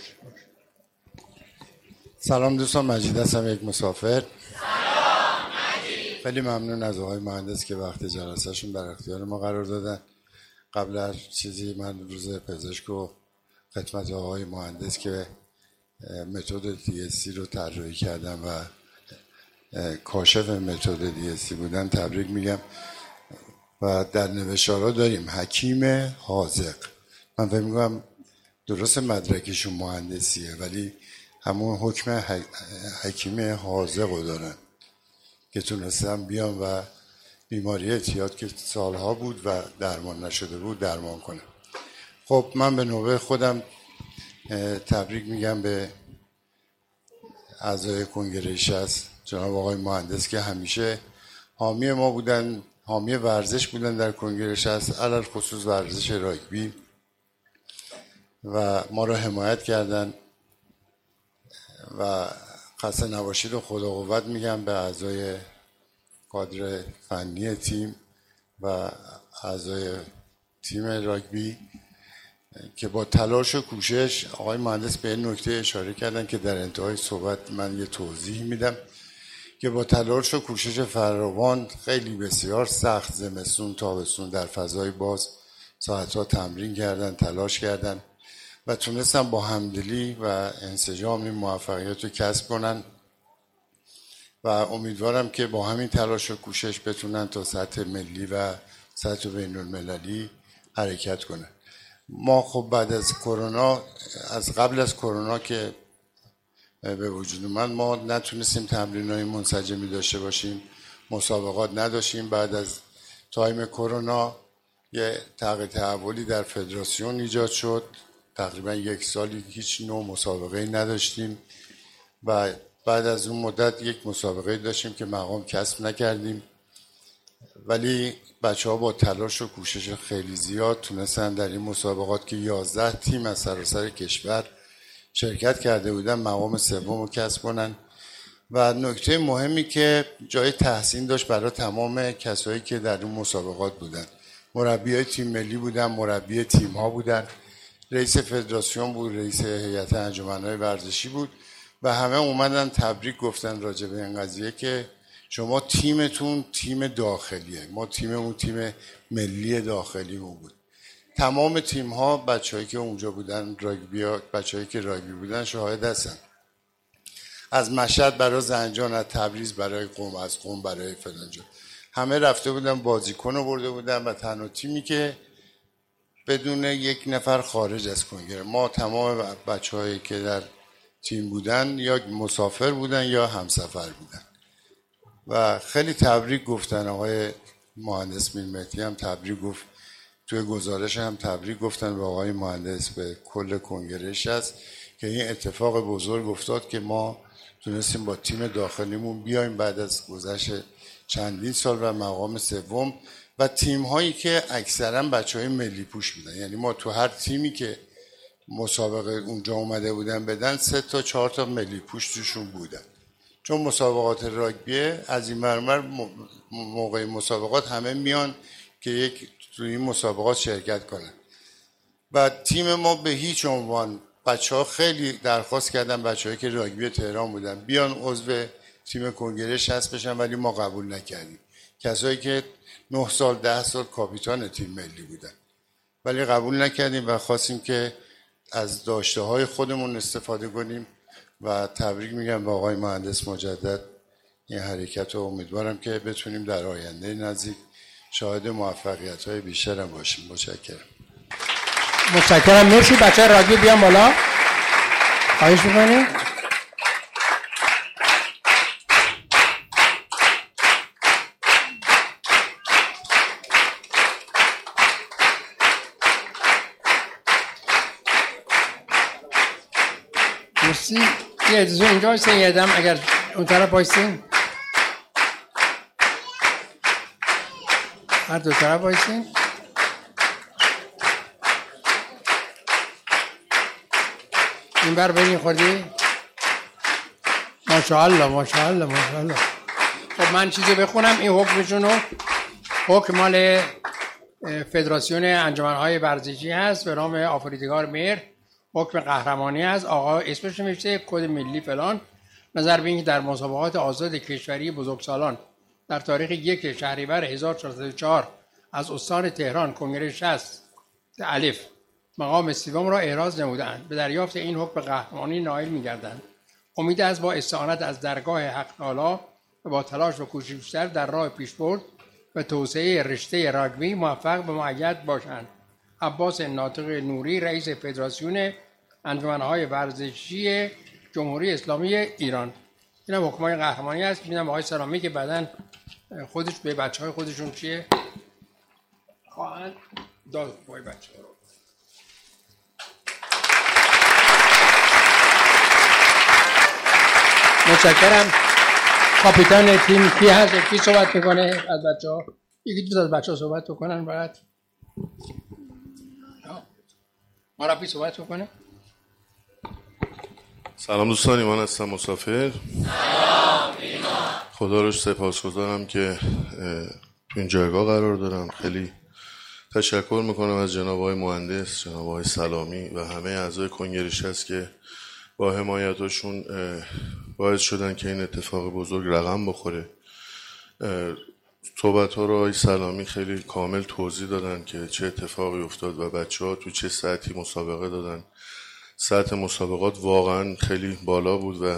سلام دوستان، مجید هستم، یک مسافر. سلام مجید. خیلی ممنون از آقای مهندس که وقت جلسهشون بر اختیار ما قرار دادن. قبل از چیزی من روز پزشک و خدمت آقای مهندس که متد دی اس سی رو طراحی کردن و کاشف متد دی اس سی بودن تبریک میگم. و در نوشتارا داریم حکیم حاذق. من فکر میگم درست مدرکشون مهندسیه ولی همون حکم حکیم حاذق رو دارن که تونستن بیان و بیماری اعتیاد که سالها بود و درمان نشده بود درمان کنم. خب من به نوبه خودم تبریک میگم به اعضای کنگره شصت جناب آقای مهندس که همیشه حامی ما بودن، حامی ورزش بودن در کنگره شصت، علل خصوص ورزش راگبی و ما را حمایت کردن و خسته نباشید و خدا قوت میگم به اعضای کادر فنی تیم و اعضای تیم راگبی که با تلاش و کوشش، آقای مهندس به این نکته اشاره کردن که در انتهای صحبت من یه توضیح میدم، که با تلاش و کوشش فراوان خیلی بسیار سخت زمستون تابستون در فضای باز ساعتها تمرین کردن، تلاش کردن و تونستن با همدلی و انسجام این موفقیت رو کسب کنن و امیدوارم که با همین تلاش و کوشش بتونن تا سطح ملی و سطح بین المللی حرکت کنن. ما خب بعد از کرونا، از قبل از کرونا که به وجود اومد، ما نتونستیم تمرین‌های منسجمی داشته باشیم، مسابقات نداشتیم. بعد از تایم کرونا یه تغییر تحولی در فدراسیون ایجاد شد، تقریبا یک سالی هیچ نوع مسابقه نداشتیم و بعد از اون مدت یک مسابقه داشتیم که مقام کسب نکردیم، ولی بچه ها با تلاش و کوشش خیلی زیاد تونستن در این مسابقات که یازده تیم از سراسر کشور شرکت کرده بودن مقام سوم رو کسب کنن. و نکته مهمی که جای تحسین داشت برای تمام کسایی که در اون مسابقات بودن، مربیای تیم ملی بودن، مربی تیم ها بودن، رئیس فدراسیون بود، رئیس هیئت انجمن‌های ورزشی بود و همه اومدن تبریک گفتن راجع به این قضیه که شما تیمتون تیم داخلیه، ما تیممون تیم ملی داخلیمون بود. تمام تیم ها، بچه‌هایی که اونجا بودن، راگبی ها، بچه‌هایی که راگبی بودن شاهد هستن، از مشهد برای زنجان، از تبریز برای قم، از قم برای فلانجا، همه رفته بودن بازیکن رو برده بودن و تنها تیمی که بدون یک نفر خارج از کنگره، ما تمام بچه‌هایی که در تیم بودن یا مسافر بودن یا همسفر بودن و خیلی تبریک گفتن. آقای مهندس میرمهدی هم تبریک گفت، توی گزارش هم تبریک گفتن به آقای مهندس، به کل کنگره شصت که این اتفاق بزرگ افتاد که ما تونستیم با تیم داخلیمون بیایم بعد از گذشت چندین سال و مقام سوم و تیم هایی که اکثرا بچه های ملی پوش بودن. یعنی ما تو هر تیمی که مسابقه اونجا اومده بودن بدن، سه تا چهار تا ملی پوش توشون بودن، چون مسابقات راگبیه از این مرمر موقع مسابقات همه میان که یک توی این مسابقات شرکت کنن و تیم ما به هیچ عنوان، بچه ها خیلی درخواست کردن، بچه هایی که راگبی تهران بودن بیان عضو تیم کنگره شصت بشن، ولی ما قبول نکردیم. کسایی که نه سال ده سال کاپیتان تیم ملی بودن ولی قبول نکردیم و خواستیم که از داشته های خودمون استفاده کنیم و تبریک میگم به آقای مهندس مجدد این حرکت رو. امیدوارم که بتونیم در آینده نزدیک شاهد موفقیت های بیشتر هم باشیم. متشکرم. متشکرم. مرسی. بچه راگبی بیان بالا، خواهش میکنیم. مرسی. یه اجازه اینجا بایستین، یه ادم اگر اون طرف بایستین، هر دو طرف بایستین. این بر برین خوردی؟ ماشاءالله ماشاءالله ماشاءالله. خب من چیزی بخونم، این حکمشونو، حکم مال فدراسیون انجمن‌های ورزشی هست به نام آفریدگار مهر، حکم قهرمانی هست، آقا اسمش نوشته کد ملی فلان، نظر به اینکه در مسابقات آزاد کشوری بزرگسالان در تاریخ یک شهریور هزار و چهارصد و چهار از استان تهران کنگره شصت الف مقام سوم را احراز نمودند، به دریافت این حکم قهرمانی نائل می‌گردند. امید است با استعانت از درگاه حق تعالی و با تلاش و کوشش بیشتر در راه پیشبرد و توسعه رشته راگبی موفق به مؤید باشند. عباس ناطق نوری، رئیس فدراسیون انجمن‌های ورزشی جمهوری اسلامی ایران. این هم حکمای قهرمانی است. میدم آقای سلامی که بعداً خودش به بچه‌های خودشون چیه خواهند داد با بچه‌ها رو. متشکرم. کاپیتان تیم کی هست؟ کی صحبت میکنه از بچه‌ها؟ یکی دو تا از بچه‌ها صحبت بکنن. بعد مربی صحبت بکنه. سلام دوستان، ایمان هستم، مسافر. سلام ایمان. خدا رو سپاسگزارم که تو این جایگاه قرار دارم. خیلی تشکر میکنم از جناب آقای مهندس، جناب آقای سلامی و همه اعضای کنگره شصت که با حمایتاشون باعث شدن که این اتفاق بزرگ رقم بخوره. صحبت ها رو آقای سلامی خیلی کامل توضیح دادن که چه اتفاقی افتاد و بچه ها تو چه سطحی مسابقه دادن. سطح مسابقات واقعا خیلی بالا بود و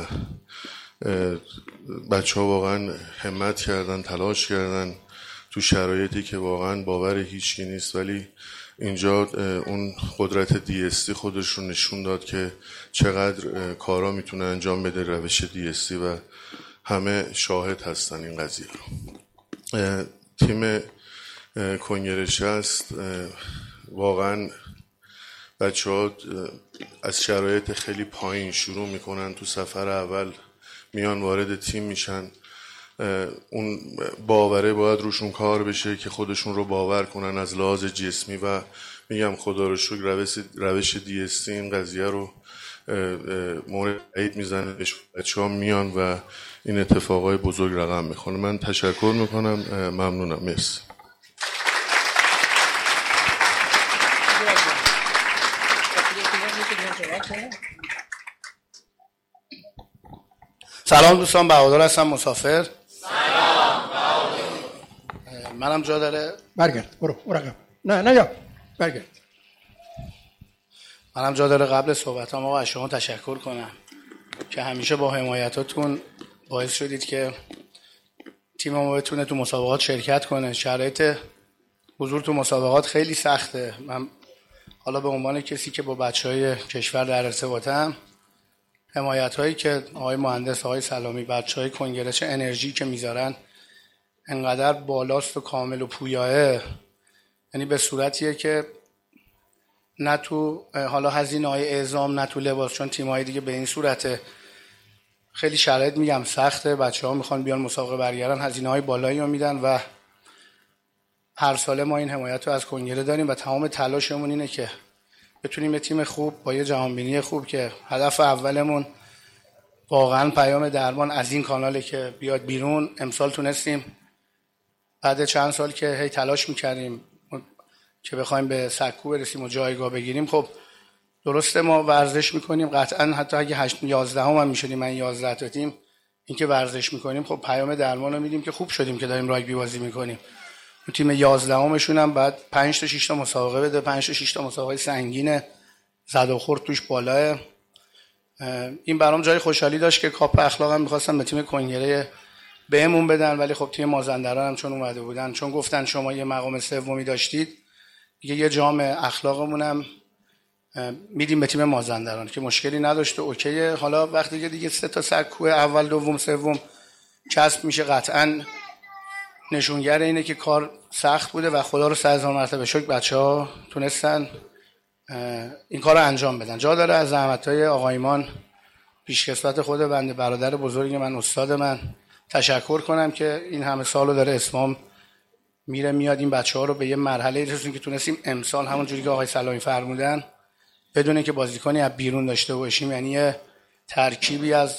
بچه ها واقعا همت کردن، تلاش کردن تو شرایطی که واقعا باور هیچکی نیست، ولی اینجا اون قدرت دی اس تی خودش رو نشون داد که چقدر کارا میتونه انجام بده روش دی اس تی و همه شاهد هستن این قضیه رو. تیم کنگره شصت واقعا بچه ها از شرایط خیلی پایین شروع میکنن، تو سفر اول میان وارد تیم میشن، اون باوره باید روشون کار بشه که خودشون رو باور کنن از لحاظ جسمی و میگم خدا رو شکر روش, روش دی اس تی این قضیه رو مورد عید میزنه، بچه ها میان و این اتفاقای بزرگ رقم میخونه. من تشکر میکنم، ممنونم، مرسی. سلام دوستان، بهادر هستم، مسافر. سلام بهادر. منم جا داره برگرد، برو برو نه نه یا برگرد. منم جا داره قبل صحبتام آقا از شما تشکر کنم که همیشه با حمایتاتون باعث شدید که تیم ما بتونه تو مسابقات شرکت کنه. شرایط حضور تو مسابقات خیلی سخته. من حالا به عنوان کسی که با بچهای کشور در ارتباطم، حمایت هایی که آقای مهندس، آقای سلامی، بچهای کنگره چه انرژی که میذارن انقدر بالاست و کامل و پویاه، یعنی به صورتیه که نه تو حالا هزینه های اعزام نه تو لباس، چون تیم‌های دیگه به این صورته. خیلی شرایط میگم سخته، بچه‌ها میخوان بیان مسابقه برگردن، هزینه های بالایی رو میدن و هر ساله ما این حمایت رو از کنگره داریم و تمام تلاشمون اینه که بتونیم یه تیم خوب با یه جهانبینی خوب، که هدف اولمون واقعا پیام درمان از این کاناله که بیاد بیرون. امسال تونستیم بعد چند سال که هی تلاش میکردیم که بخوایم به سکو برسیم و جایگاه بگیریم. خب درسته ما ورزش میکنیم، قطعا حتی اگه هشت یازده هم, هم میشدیم، من یازده تا تیم این که ورزش میکنیم، خب پیام درمان رو میدیم که خوب شدیم که داریم راگبی بازی میکنیم. تیم یازده همشون هم بعد پنج تا شش تا مسابقه بده، پنج تا شش تا مسابقه سنگینه، زد و خورد توش بالاه. این برام جای خوشحالی داشت که کاپ اخلاقم می‌خواستم به تیم کنگره بهمون بدن، ولی خب تیم مازندران هم چون اومده بودن، چون گفتن شما یه مقام سومی داشتید، دیگه یه جام اخلاقمون هم میدیم به تیم مازندران که مشکلی نداشته. اوکیه. حالا وقتی که دیگه سه تا سکو اول دوم سوم کسب میشه، قطعاً نشونگر اینه که کار سخت بوده و خدا رو صد هزار مرتبه شکر بچه‌ها تونستن این کار رو انجام بدن. جا داره از زحمت‌های آقا ایمان، پیشکسوت خود بنده، برادر بزرگ من، استاد من، تشکر کنم که این همه سالو داره اسمام میره میاد این بچه‌ها رو به یه مرحله رسونیم که تونستیم امسال همون جوری که آقای سلامی فرمودن بدون اینکه بازیکنی از بیرون داشته باشیم، یعنی ترکیبی از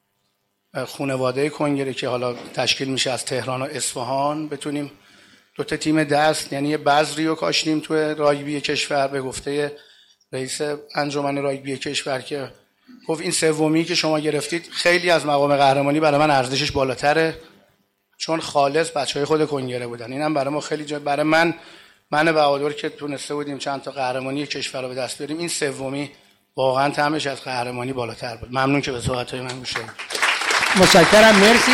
خانواده کنگره که حالا تشکیل میشه از تهران و اصفهان، بتونیم دو تا تیم دست، یعنی یه بذری رو کاشتیم تو راگبی کشور به گفته رئیس انجمن راگبی کشور که گفت این سومی که شما گرفتید خیلی از مقام قهرمانی برای من ارزشش بالاتره، چون خالص بچهای خود کنگره بودن. اینم برای ما خیلی جای، برای من من بهادر که تونسته بودیم چند تا قهرمانی کشور رو به دست بیاریم، این سومی واقعا طعمش از قهرمانی بالاتر بود. ممنون که به صحبت‌های من گوش دادید. متشکرم، مرسی.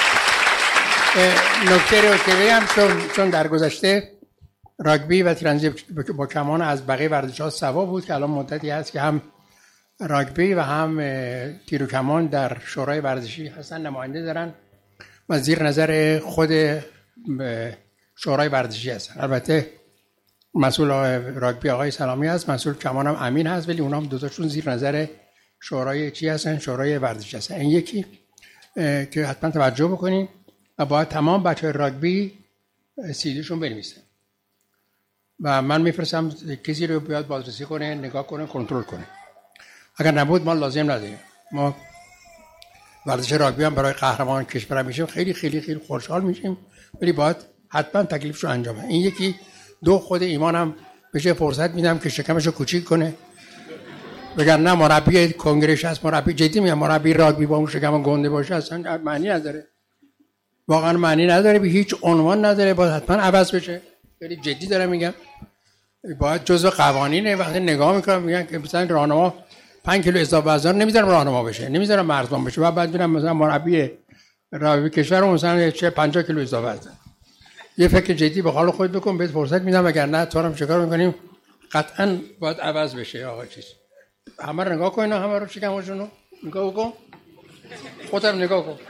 نکته رو که بگم، چون چون در گذشته راگبی و تیراندازی با کمان از بقیه ورزش‌ها سوا بود که الان مدتی هست که هم راگبی و هم تیر و کمان در شورای ورزشی هستن، نماینده دارن و زیر نظر خود شورای ورزشی هستن. البته مسئول راگبی آقای سلامی هست، مسئول کمان هم امین هست، ولی اونها هم دو تاشون زیر نظر شورای چی هستن؟ شورای ورزشی هستن. این یکی. که حتما توجه بکنیم و باید تمام بچه راگبی سیدیشون بنویسن و من میفرستم کسی رو بیاد بازرسی کنه، نگاه کنه، کنترل کنه. اگر نبود ما لازم نداریم. ما ورزش راگبی هم برای قهرمان کشور میشیم خیلی خیلی خیلی خوشحال میشیم، ولی باید حتما تکلیفشو انجام بده. این یکی. دو، خود ایمانم بهش فرصت میدم که شکمشو کوچیک کنه، وگرنه مربی کنگرهش هست، مربی جدی میگم، مربی راگبی با اون شکم گنده باشه اصلا معنی نداره، واقعا معنی نداره، به هیچ عنوان نداره، باید حتما عوض بشه. خیلی جدی دارم میگم، باید جزء قوانینه. وقتی نگاه میکنم میگن که مثلا راهنما پنج کیلو اضافه وزن نمیذارم راهنما بشه، نمیذارم مرزبان بشه، بعد بعد مثلا مربی راگبی کشور مثلا چه پنجاه کیلو اضافه وزن. یه فکر جدی به حال خود بکن، بهت فرصت میدم، وگرنه تو هم چیکار میکنیم؟ قطعا باید عوض بشه. آقا چیز همه رو نگاه کن، همه رو شکمشون رو نگاه بکن، خودم نگاه کن.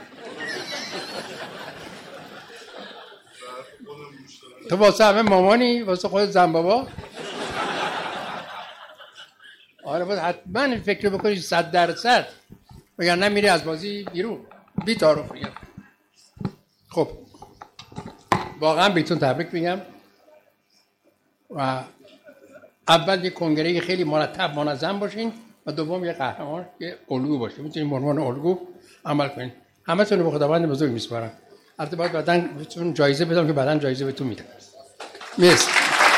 تو واسه همه مامانی، واسه خود زن بابا. آره باید حتما فکر بکنی صد درصد، وگرنه میری از بازی بیرون. بی تعارف میگم. خب واقعا بهتون تبریک میگم و اول یک کنگره خیلی مرتب منظم باشین و دوم یه قهرمان، یه الگو باشه، میتونین به عنوان الگو عمل کنین. همتون رو به خداوند بزرگ میسپارم. البته باید بعداً بهتون جایزه بدم که بعداً جایزه بهتون میدم. مرسی.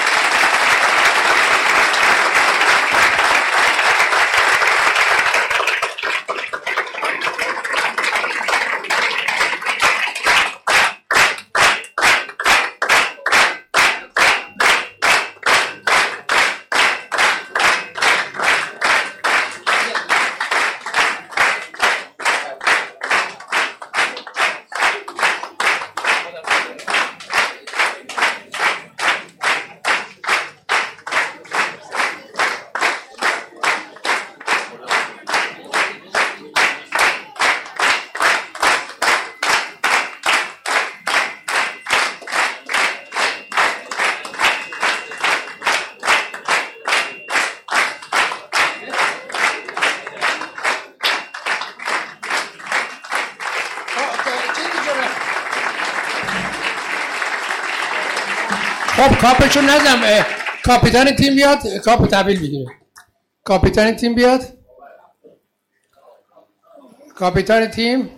خب کاپشو نزم. کاپیتان تیم بیاد، کاپ تحویل بگیره. کاپیتان تیم بیاد. کاپیتان تیم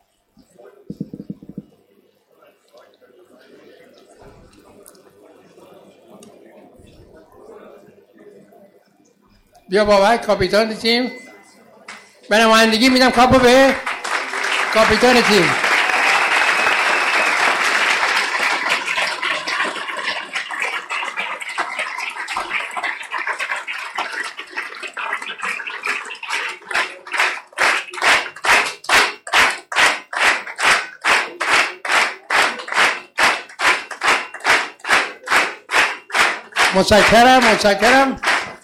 بیا بابا. کاپیتان تیم به نمایندگی میدم کاپو به کاپیتان تیم. متشکرم متشکرم.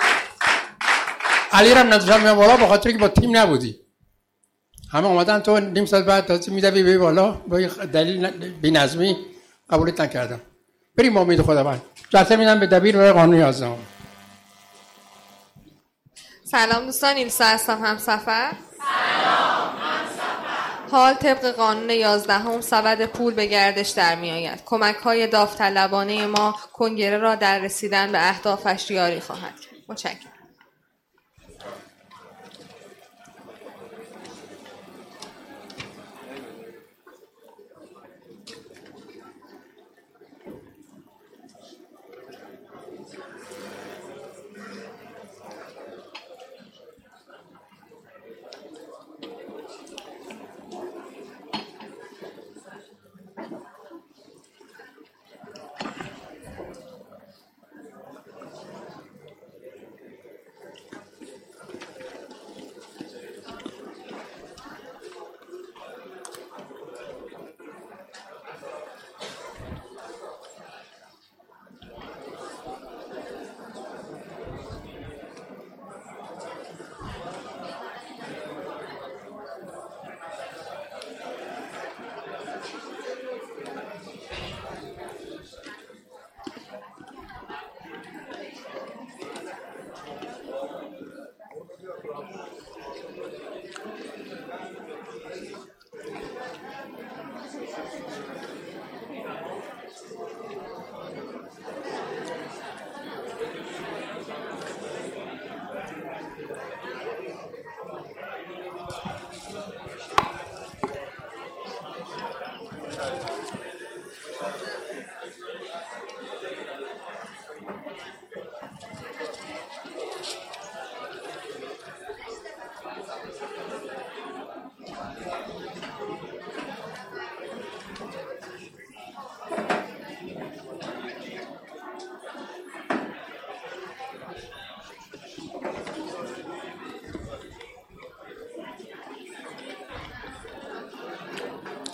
علی رم نداشتم میام بالا به خاطر که با تیم نبودی. همه اومدن تو نیم ساعت بعد تازه میدوی بی بالا با دلیل بی‌نظمی قبولت نکردم. بریم امید خداوند. جلسه میدم به دبیر برای قانون یازده. سلام دوستان، ایلسا هستم، همسفر. سلام همسفر. حال طبق قانون یازدهم سبد پول به گردش در می آید. کمک های داوطلبانه ما کنگره را در رسیدن به اهدافش یاری خواهد کرد. متشکرم.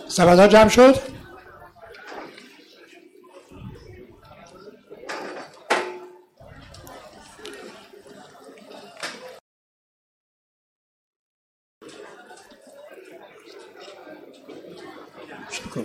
سبدها جمع شد؟ شکر.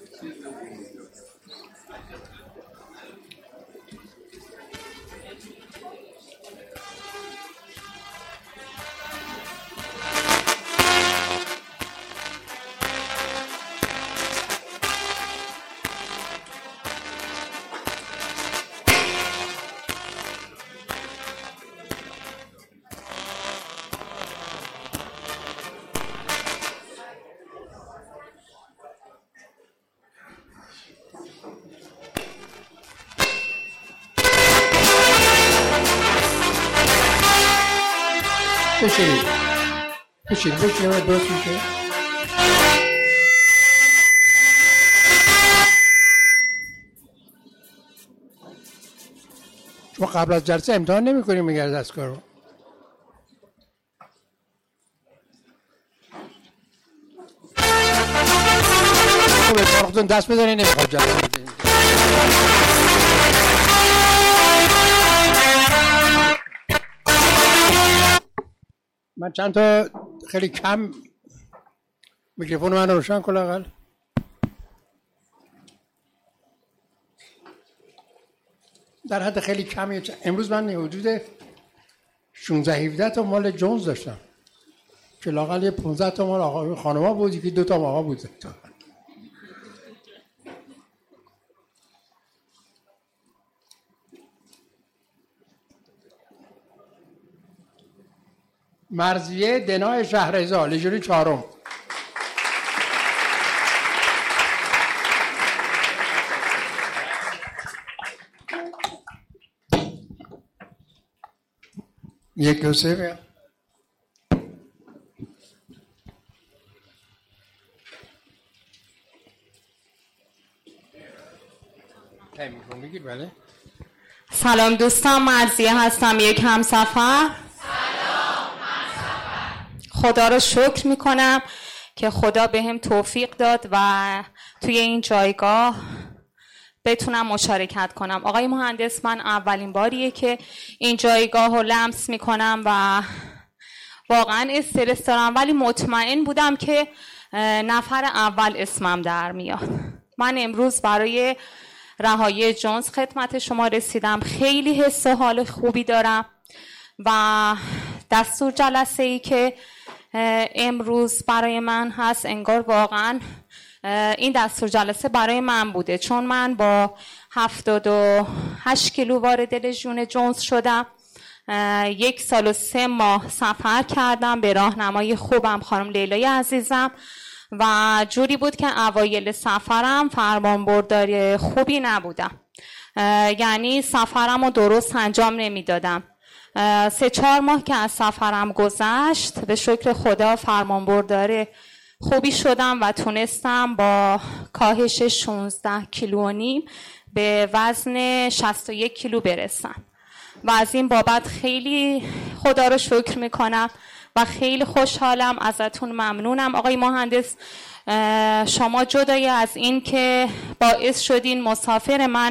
بشینید بشینید بشینید درست میشه. شما قبل از جلسه امتحان نمی کنیم میگرد دستگاه رو؟ خب اتفاقتون دست بزنید نمیخواد جلسه بزنید. من چند تا خیلی کم میکروفون من رو روشن کن لااقل. در حد خیلی کمی. امروز من حدود شانزده هفده تا مال جونز داشتم که لااقل یه پانزده تا مال آقا خانوما بود که دو تا آقا بود. مرضیه دنای شهرزا لژیون چهارم. یک دو سه بیا. تایمیکون بگیر. بله. سلام دوستان، مرضیه هستم، یک همسفر. خدا رو شکر میکنم که خدا به هم توفیق داد و توی این جایگاه بتونم مشارکت کنم. آقای مهندس، من اولین باریه که این جایگاه رو لمس میکنم و واقعا استرس دارم، ولی مطمئن بودم که نفر اول اسمم در میاد. من امروز برای رهایی جونز خدمت شما رسیدم. خیلی حس و حال خوبی دارم و دستور جلسه ای که امروز برای من هست انگار واقعا این دستور جلسه برای من بوده، چون من با هفتاد و هشت کیلو وارد لژیون جونز شدم. یک سال و سه ماه سفر کردم به راهنمای خوبم خانم لیلای عزیزم و جوری بود که اوایل سفرم فرمانبردار خوبی نبودم، یعنی سفرم رو درست انجام نمیدادم. سه چهار ماه که از سفرم گذشت به شکر خدا فرمانبردار خوبی شدم و تونستم با کاهش شانزده کیلو و نیم به وزن شصت و یک کیلو برسم و از این بابت خیلی خدا رو شکر میکنم و خیلی خوشحالم. ازتون ممنونم آقای مهندس. شما جدای از این که باعث شدین مسافر من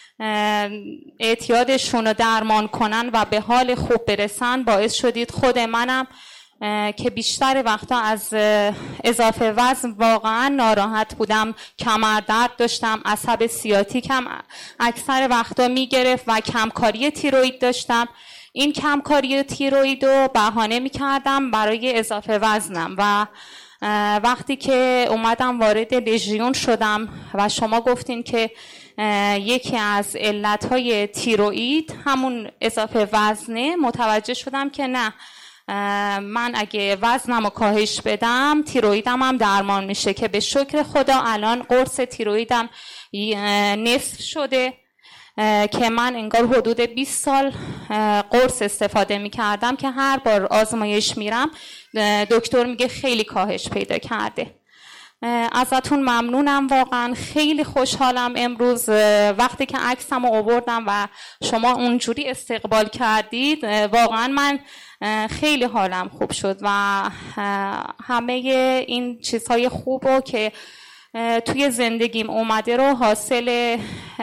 اعتیادشون رو درمان کنن و به حال خوب برسن، باعث شدید خود منم که بیشتر وقتا از اضافه وزن واقعا ناراحت بودم، کمر درد داشتم، عصب سیاتیکم اکثر وقتا میگرفت و کمکاری تیروئید داشتم. این کمکاری تیروئید رو بهانه میکردم برای اضافه وزنم و وقتی که اومدم وارد لژیون شدم و شما گفتین که یکی از علتهای تیروئید همون اضافه وزنه، متوجه شدم که نه، من اگه وزنم رو کاهش بدم تیروئیدم هم درمان میشه که به شکر خدا الان قرص تیروئیدم نصف شده که من انگار حدود بیست سال قرص استفاده میکردم که هر بار آزمایش میرم دکتر میگه خیلی کاهش پیدا کرده. ازتون ممنونم، واقعا خیلی خوشحالم. امروز وقتی که عکسم رو آوردم و شما اونجوری استقبال کردید واقعا من خیلی حالم خوب شد و همه این چیزهای خوب رو که توی زندگیم اومده رو حاصل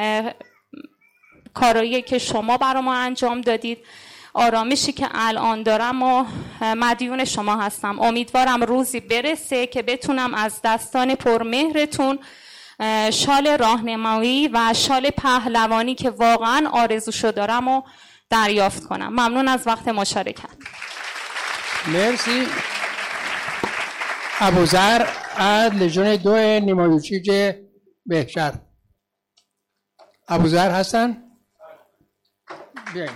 کارایی که شما برای ما انجام دادید، آرامشی که الان دارم و مدیون شما هستم. امیدوارم روزی برسه که بتونم از دستان پرمهرتون شال راهنمایی و شال پهلوانی که واقعا آرزوشو دارم و دریافت کنم. ممنون از وقت مشارکت. مرسی. ابوذر از لژیون دو نیمایوچیج بهشهر. ابوذر هستن؟ بیاین.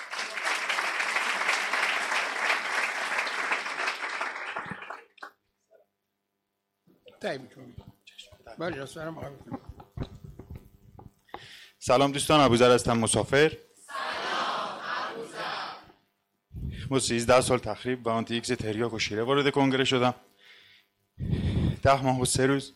سلام دوستان، ابوذر هستم، مسافر. سلام ابوذر. با سیزده سال تخریب با آنتی ایکس تریاک و شیره وارد کنگره شدم. ده ماه و سه روز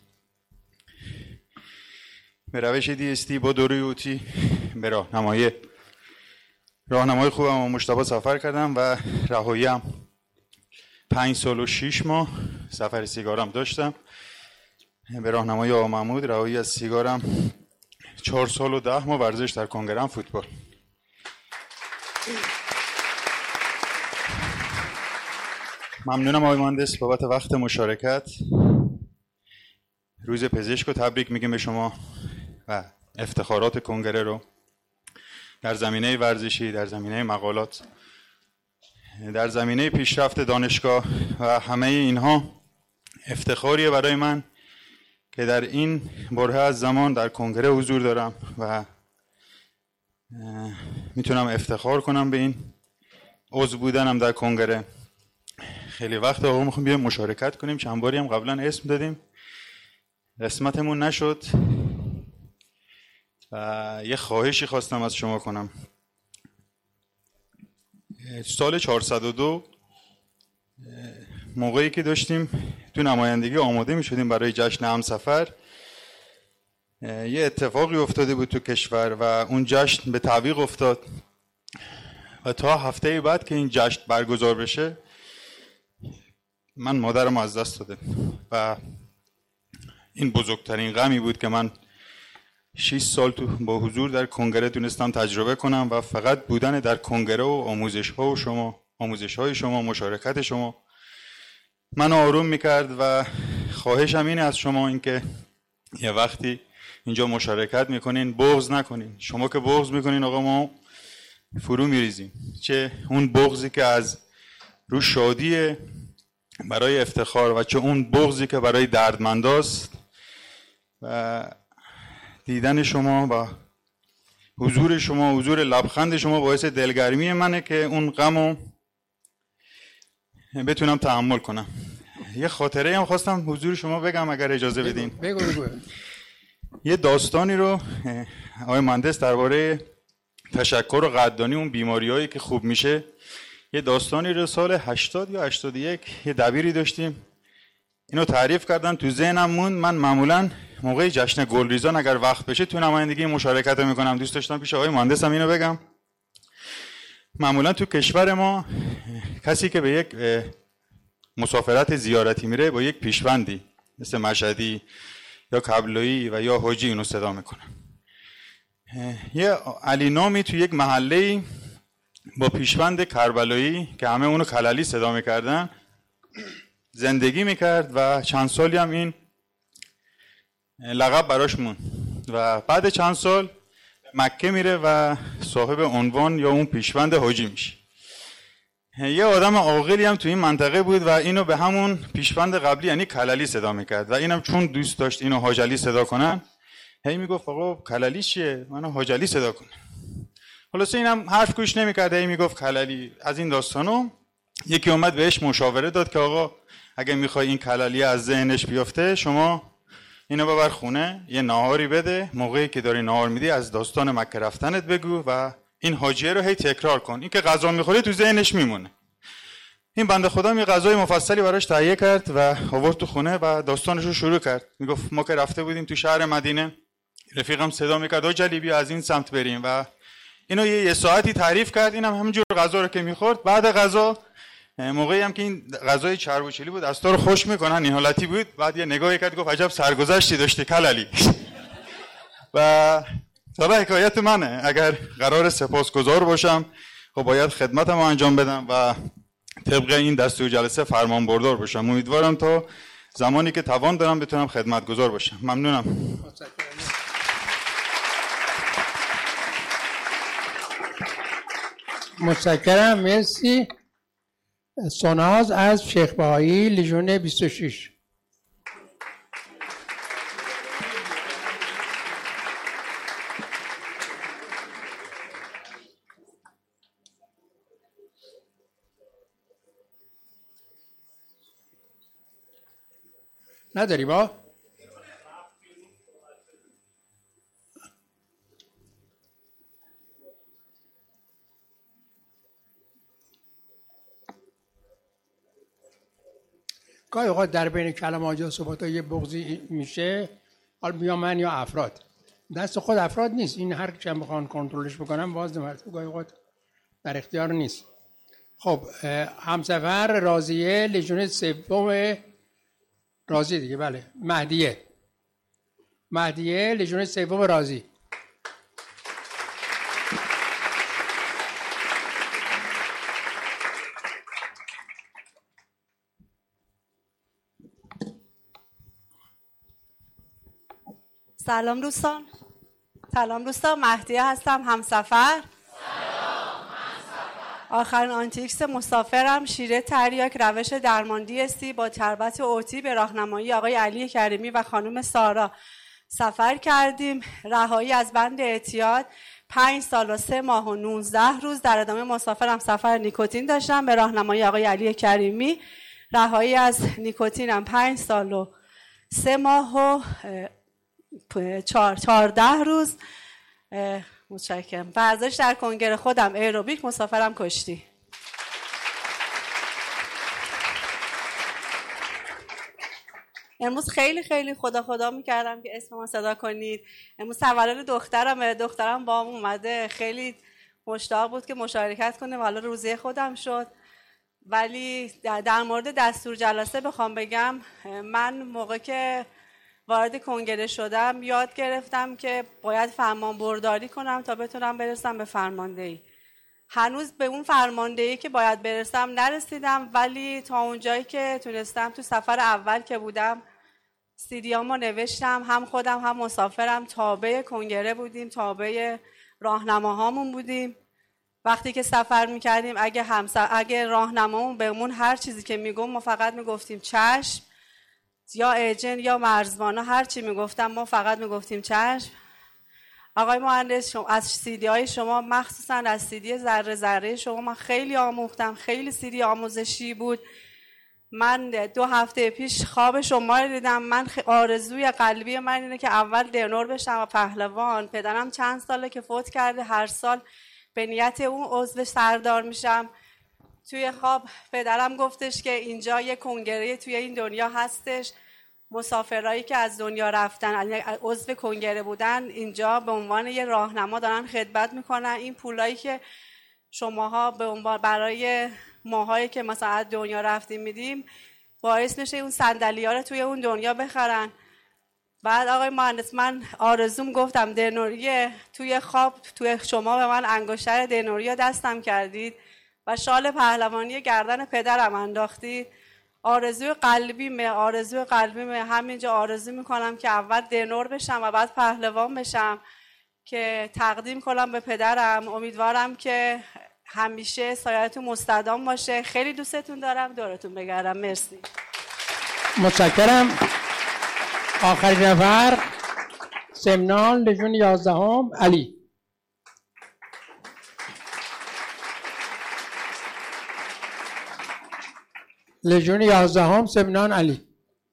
به روش دی استی با دوره اوتی به راهنمایی راهنمای خوبم و مجتبی سفر کردم و رهاییم پنج سال و شیش ماه سفر سیگارم داشتم. به راهنمای آقا محمود رهایی از سیگارم چهار سال و ده ماه ورزش در کنگره‌ام فوتبال. ممنونم آقای مهندس بابت وقت مشارکت. روز پزشک رو تبریک میگیم به شما و افتخارات کنگره رو در زمینه ورزشی، در زمینه مقالات، در زمینه پیشرفت دانشگاه و همه اینها افتخاریه برای من که در این برهه از زمان در کنگره حضور دارم و میتونم افتخار کنم به این عضو بودنم در کنگره. خیلی وقت آقا میخوام بیایم مشارکت کنیم، چند باری هم قبلا اسم دادیم، قسمتمون نشد و یه خواهشی خواستم از شما کنم. سال چهارصد و دو موقعی که داشتیم تو نمایندگی آماده می شدیم برای جشن همسفر، یه اتفاقی افتاده بود تو کشور و اون جشن به تعویق افتاد و تا هفته بعد که این جشن برگزار بشه من مادرم از دست دادم و این بزرگترین غمی بود که من شش سال تو با حضور در کنگره تونستم تجربه کنم و فقط بودن در کنگره و آموزش ها و شما آموزش های شما، مشارکت شما من آروم میکرد و خواهشم اینه از شما اینکه یه وقتی اینجا مشارکت میکنین بغض نکنین. شما که بغض میکنین آقا ما فرو میریزیم، چه اون بغضی که از رو شادیه برای افتخار و چه اون بغضی که برای دردمنداست. و دیدن شما و حضور شما، حضور لبخند شما باعث دلگرمی منه که اون غمو بتونم تحمل کنم. یه خاطره هم خواستم حضور شما بگم اگر اجازه بدین. بگو بگو. یه داستانی رو آقای مهندس درباره تشکر و قدردانی اون بیماریایی که خوب میشه، یه داستانی رو سال هشتاد یا هشتاد و یک یه دبیری داشتیم، اینو تعریف کردن تو ذهنم موند. من معمولا موقع جشن گلریزان اگر وقت بشه تو نمایندگی مشارکت میکنم، دوست داشتم پیش آقای مهندسم اینو بگم. معمولا تو کشور ما کسی که به یک مسافرت زیارتی میره با یک پیشوندی مثل مشهدی یا کبلایی و یا حاجی اینو صدا میکنه. یه علی نامی تو یک محله با پیشوند کربلایی که همه اونو کلالی صدا میکردن زندگی میکرد و چند سالی هم این لقب براش مون و بعد چند سال مکه میره و صاحب عنوان یا اون پیشوند حاجی میشه. یه آدم عاقلی هم تو این منطقه بود و اینو به همون پیشوند قبلی یعنی کلالی صدا میکرد و اینم چون دوست داشت اینو حاجلی صدا کنن هی میگفت آقا کلالی چیه؟ منو حاجلی صدا کنه. خلاصه اینم حرف گوش نمیکرد، هی میگفت کلالی. از این داستانو یکی اومد بهش مشاوره داد که آقا اگه میخوای این کلالی از ذهنش بیفته شما اینو ببر خونه یه ناهاری بده، موقعی که داری ناهار میدی از داستان مکه رفتنت بگو و این حاجیه رو هی تکرار کن، این که غذا میخوری تو ذهنش میمونه. این بنده خدا یه غذای مفصلی براش تهیه کرد و آورد تو خونه و داستانش رو شروع کرد. میگفت ما که رفته بودیم تو شهر مدینه، رفیقم صدا میکرد حاجی بیا از این سمت بریم و اینو یه, یه ساعتی تعریف کرد. اینم هم همینجور غذا رو که میخورد، بعد غذا موقعی هم که این غذای چرب و چلی بود از تو رو خوش میکنن این حالتی بود. بعد یه نگاهی کرد گفت عجب سرگذشتی داشتی کلالی. و حالا حکایت منه، اگر قرار سپاسگزار باشم خب باید خدمتمو انجام بدم و طبق این دستور جلسه فرمان بردار باشم. امیدوارم تا زمانی که توان دارم بتونم خدمتگزار باشم. ممنونم. متشکرم. مرسی. سوناز از شیخ بهایی لژیون بیست و شش. نداری با؟ گاهی اوقات در بین کلمات و صحبت ها یه بغضی میشه، حالا بیا من یا افراد، دست خود افراد نیست، این هر چند بخوان کنترلش بکنم باز نمرد گاهی اوقات در اختیار نیست. خب همسفر راضیه لژیون سوم، راضی دیگه، بله، مهدیه مهدیه لژیون سوم راضی. سلام دوستان. سلام دوستان، مهدیه هستم، همسفر. آخرین آنتیکس مسافرم، شیره تریاک، روش درماندی استی با تربت اوتی به راهنمایی آقای علی کریمی و خانم سارا سفر کردیم. رهایی از بند اعتیاد پنج سال و سه ماه و نوزده روز. در ادامه مسافرم سفر نیکوتین داشتم به راهنمایی آقای علی کریمی. رهایی از نیکوتینم پنج سال و سه ماه و چهار چهارده روز. متشکرم. ورزش در کنگره خودم ایروبیک، مسافرم کشتی. امروز خیلی خیلی خدا خدا میکردم که اسم ما صدا کنید. امروز تولد دخترم، دخترم با هم اومده، خیلی مشتاق بود که مشارکت کنه و حالا روزی خودم شد. ولی در مورد دستور جلسه بخوام بگم، من موقع که وارد کنگره شدم یاد گرفتم که باید فرمان برداری کنم تا بتونم برسم به فرماندهی. هنوز به اون فرماندهی که باید برسم نرسیدم، ولی تا اونجایی که تونستم تو سفر اول که بودم سیدیامو نوشتم، هم خودم هم مسافرم تابع کنگره بودیم، تابع راهنماهامون بودیم. وقتی که سفر میکردیم اگه همسر اگه راهنمامون بهمون هر چیزی که میگم ما فقط میگفتیم چشم، یا ایجن یا مرزبانا هر چی میگفتم ما فقط میگفتیم چشم. آقای مهندس، شما از سیدی های شما، مخصوصا از سیدی ذره ذره شما من خیلی آموختم، خیلی سیدی آموزشی بود. من دو هفته پیش خواب شما رو دیدم. من آرزوی قلبی من اینه که اول دنور بشم و پهلوان. پدرم چند ساله که فوت کرده، هر سال به نیت اون عضو سردار میشم. توی خواب پدرم گفتش که اینجا یه کنگره توی این دنیا هستش، مسافرایی که از دنیا رفتن عضو کنگره بودن اینجا به عنوان یه راهنما دارن خدمت میکنن. این پولایی که شماها به عنوان برای ماهایی که مثلا از دنیا رفتیم میدیم باعث میشه اون صندلی‌ها رو توی اون دنیا بخرن. بعد آقای مهندس، من آرزوم گفتم دنوریه، توی خواب توی شما به من انگشتر دنوریا دستم کردید و شال پهلوانی گردن پدرم انداختید. آرزوی قلبیمه، آرزوی قلبیمه. همینجا آرزو میکنم که اول دنور بشم و بعد پهلوان بشم که تقدیم کنم به پدرم. امیدوارم که همیشه سایه‌تون مستدام باشه. خیلی دوستتون دارم، دورتون بگردم. مرسی. متشکرم. آخرین نفر سمنان لژیون یازدهم علی. لژیون یازدهم سمنان علی.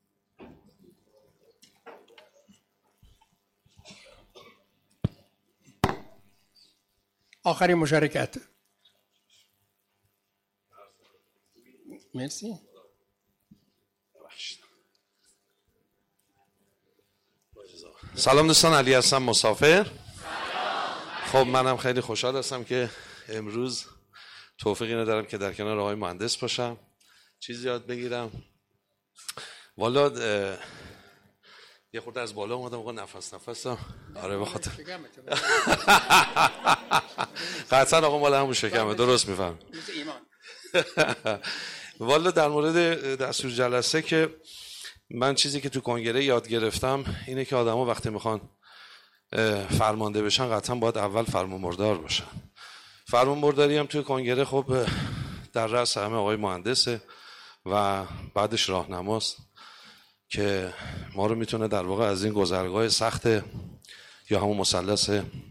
آخرین مشارکت. مرسی. سلام دوستان، علی هستم، مسافر. خب منم خیلی خوشحال هستم که امروز توفیقی ندارم که در کنار آقای مهندس باشم، چیزی یاد بگیرم. والا یه خورده از بالا اومدم، آقا نفس نفسم. آره بخاطر قطعا آقا مال همون شکمه، درست میفهم. والا در مورد دستور جلسه که من چیزی که تو کنگره یاد گرفتم اینه که آدما وقتی میخوان فرمانده بشن قطعا باید اول فرمانبردار باشن. فرمانبرداری هم توی کنگره خب در رأس همه آقای مهندسه و بعدش راهنماست که ما رو میتونه در واقع از این گذرگاه سخت یا همون مثلث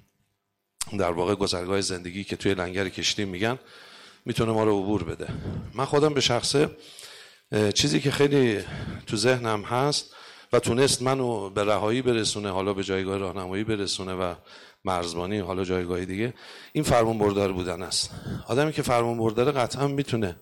در واقع گذرگاه زندگی که توی لنگر کشتی میگن میتونه ما رو عبور بده. من خودم به شخصه چیزی که خیلی تو ذهنم هست و تونست منو به رهایی برسونه، حالا به جایگاه راهنمایی برسونه و مرزبانی، حالا جایگاه دیگه، این فرمانبردار بودن است. آدمی که فرمانبرداره قطعا میتونه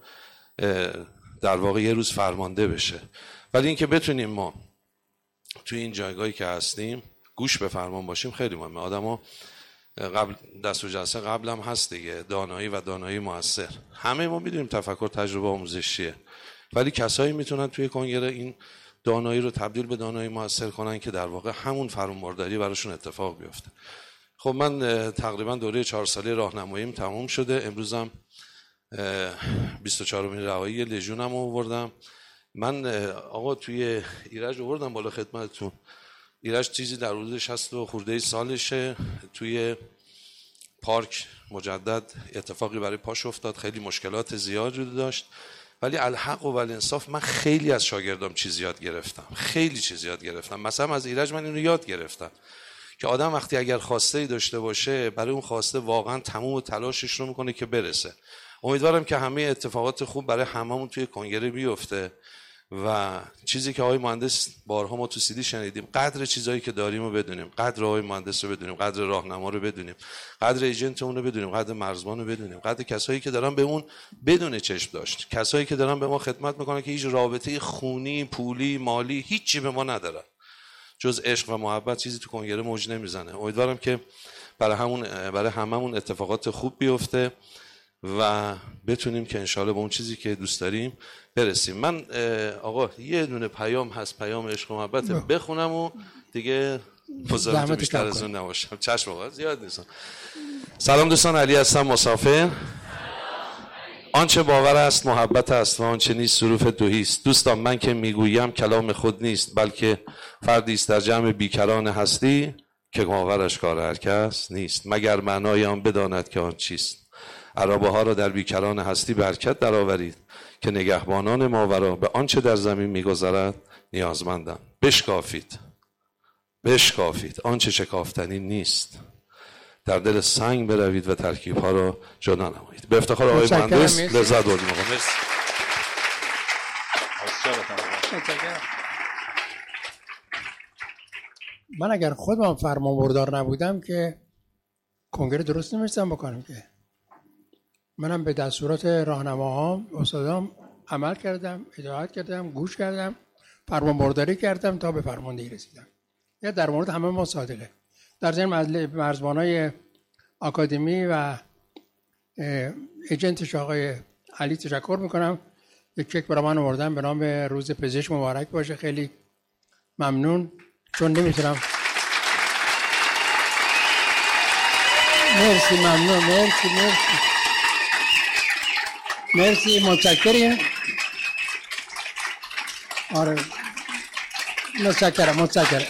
در واقع یه روز فرمانده بشه، ولی اینکه بتونیم ما توی این جایگاهی که هستیم گوش به فرمان باشیم خیلی مهمه. آدما قبل دستور جلسه قبل هم هست دیگه، دانایی و دانایی موثر. همه ما میدونیم تفکر تجربه آموزشیه، ولی کسایی میتونن توی کنگره این دانایی رو تبدیل به دانایی موثر کنن که در واقع همون فرمانبرداری براشون اتفاق بیفته. خب من تقریبا دوره چهار ساله راهنماییم تموم شده. امروزم بیست و چهارمین رهایی لژیونم آوردم. من آقا توی ایرج آوردم بالا خدمتتون. ایرج چیزی در حدود شصت و خورده سالشه، توی پارک مجدد اتفاقی برای پاش افتاد، خیلی مشکلات زیادی داشت، ولی الحق و الانصاف من خیلی از شاگردام چیز یاد گرفتم، خیلی چیز یاد گرفتم. مثلا از ایرج من اینو یاد گرفتم که آدم وقتی اگر خواسته داشته باشه برای اون خواسته واقعا تمام تلاشش رو میکنه که برسه. امیدوارم که همه اتفاقات خوب برای هممون توی کنگره بیفته و چیزی که آقای مهندس بارها ما تو سیدی شنیدیم، قدر چیزایی که داریم رو بدونیم، قدر آقای مهندس رو بدونیم، قدر راهنما رو بدونیم، قدر ایجنتمون رو بدونیم، قدر مرزبان رو بدونیم، قدر کسایی که دارن به اون بدون چشم داشت، کسایی که دارن به ما خدمت میکنن که هیچ رابطه خونی، پولی، مالی هیچی به ما ندارن جز عشق و محبت، چیزی تو کنگره موج نمیزنه. امیدوارم که برای همون برای هممون اتفاقات خوب بیفته و بتونیم که انشالله به اون چیزی که دوست داریم برسیم. من آقا یه دونه پیام هست، پیام عشق و محبت، بخونم و دیگه بزرگتون بیشتر از اون نباشم. چشم آقا زیاد نیستم. سلام دوستان، علی هستم، مسافر. آنچه باور است محبت است و آنچه نیست ظروف دویی است. دوستان من که میگویم کلام خود نیست، بلکه فردی است در جمع بیکران هستی که باورش کار هر کس نیست، مگر معنای آن بداند که آن چیست. عرابه ها را در بیکران هستی برکت درآورید که نگهبانان ماورا به آنچه در زمین میگذرد نیازمندند. بشکافید بشکافید آنچه شکافتنی نیست، در دل سنگ بروید و ترکیب ها را جدا نمایید. به افتخار آقای مهندس لذت بردیم. آقا مرسی. من اگر خودم فرمانبردار نبودم که کنگره درست نمی‌تونم بکنم که. منم به دستورات راهنماهام استادام عمل کردم، اطاعت کردم، گوش کردم، فرمانبرداری کردم تا به فرماندهی رسیدم. یا در مورد همه ما صادقه. در ضمن مرزبانای آکادمی و ایجنتش آقای علی تشکر میکنم. یک چک برای من آوردن به نام روز پزشک مبارک باشه. خیلی ممنون، چون نمیتونم. مرسی، ممنون، مرسی مرسی مرسی متشکرم. آره متشکرم متشکرم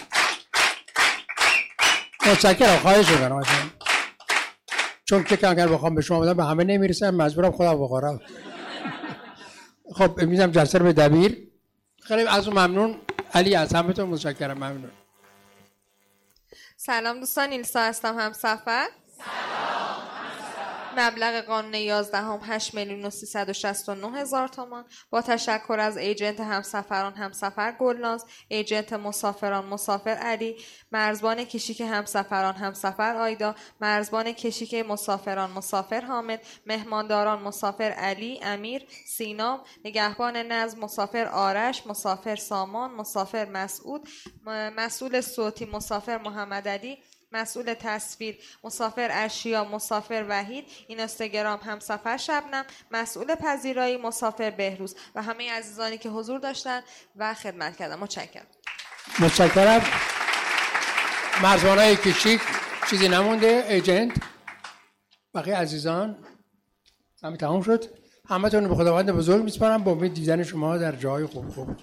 متشکرم خواهش می‌کنم. چون که اگر بخوام به شما بدم به همه نمیرسم، مجبورم خودم بخورم. خب میذارم جلسه رو به دبیر. خیلی از اون ممنون. علی از همتون متشکرم، ممنون. سلام دوستان، نیلسا هستم، همسفر. مبلغ قانون یازدهم هشت میلیون و سیصد و شصت و نه هزار تومان. با تشکر از ایجنت همسفران همسفر گلناز، ایجنت مسافران مسافر علی، مرزبان کشیک همسفران همسفر آیدا، مرزبان کشیک مسافران مسافر حامد، مهمانداران مسافر علی، امیر، سینا، نگهبان نظم مسافر آرش، مسافر سامان، مسافر مسعود، مسئول صوتی مسافر محمد علی، مسئول تصویر مسافر اشیا مسافر وحید، اینستاگرام همسفر شبنم، مسئول پذیرایی مسافر بهروز و همه عزیزانی که حضور داشتن و خدمت کردن. متشکرم. متشکرم. مرزبانای کشیک چیزی نمونده. ایجنت بقیه عزیزان همه تمام شد. همتون به خداوند بزرگ میسپارم با امید دیدن شما در جای خوب خوب.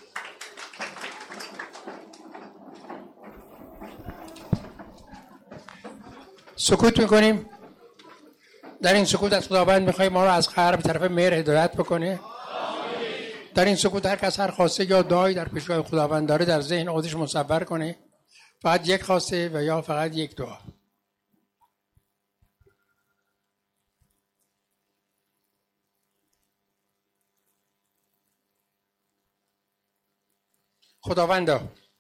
سکوت میکنیم. در این سکوت از خداوند میخوایم ما رو از خیر به طرف مهر هدایت بکنه. در این سکوت هر کس هر خواسته یا دعایی در پیشگاه خداوند داره در ذهن خودش مصور کنه. فقط یک خواسته و یا فقط یک دعا. خداوندا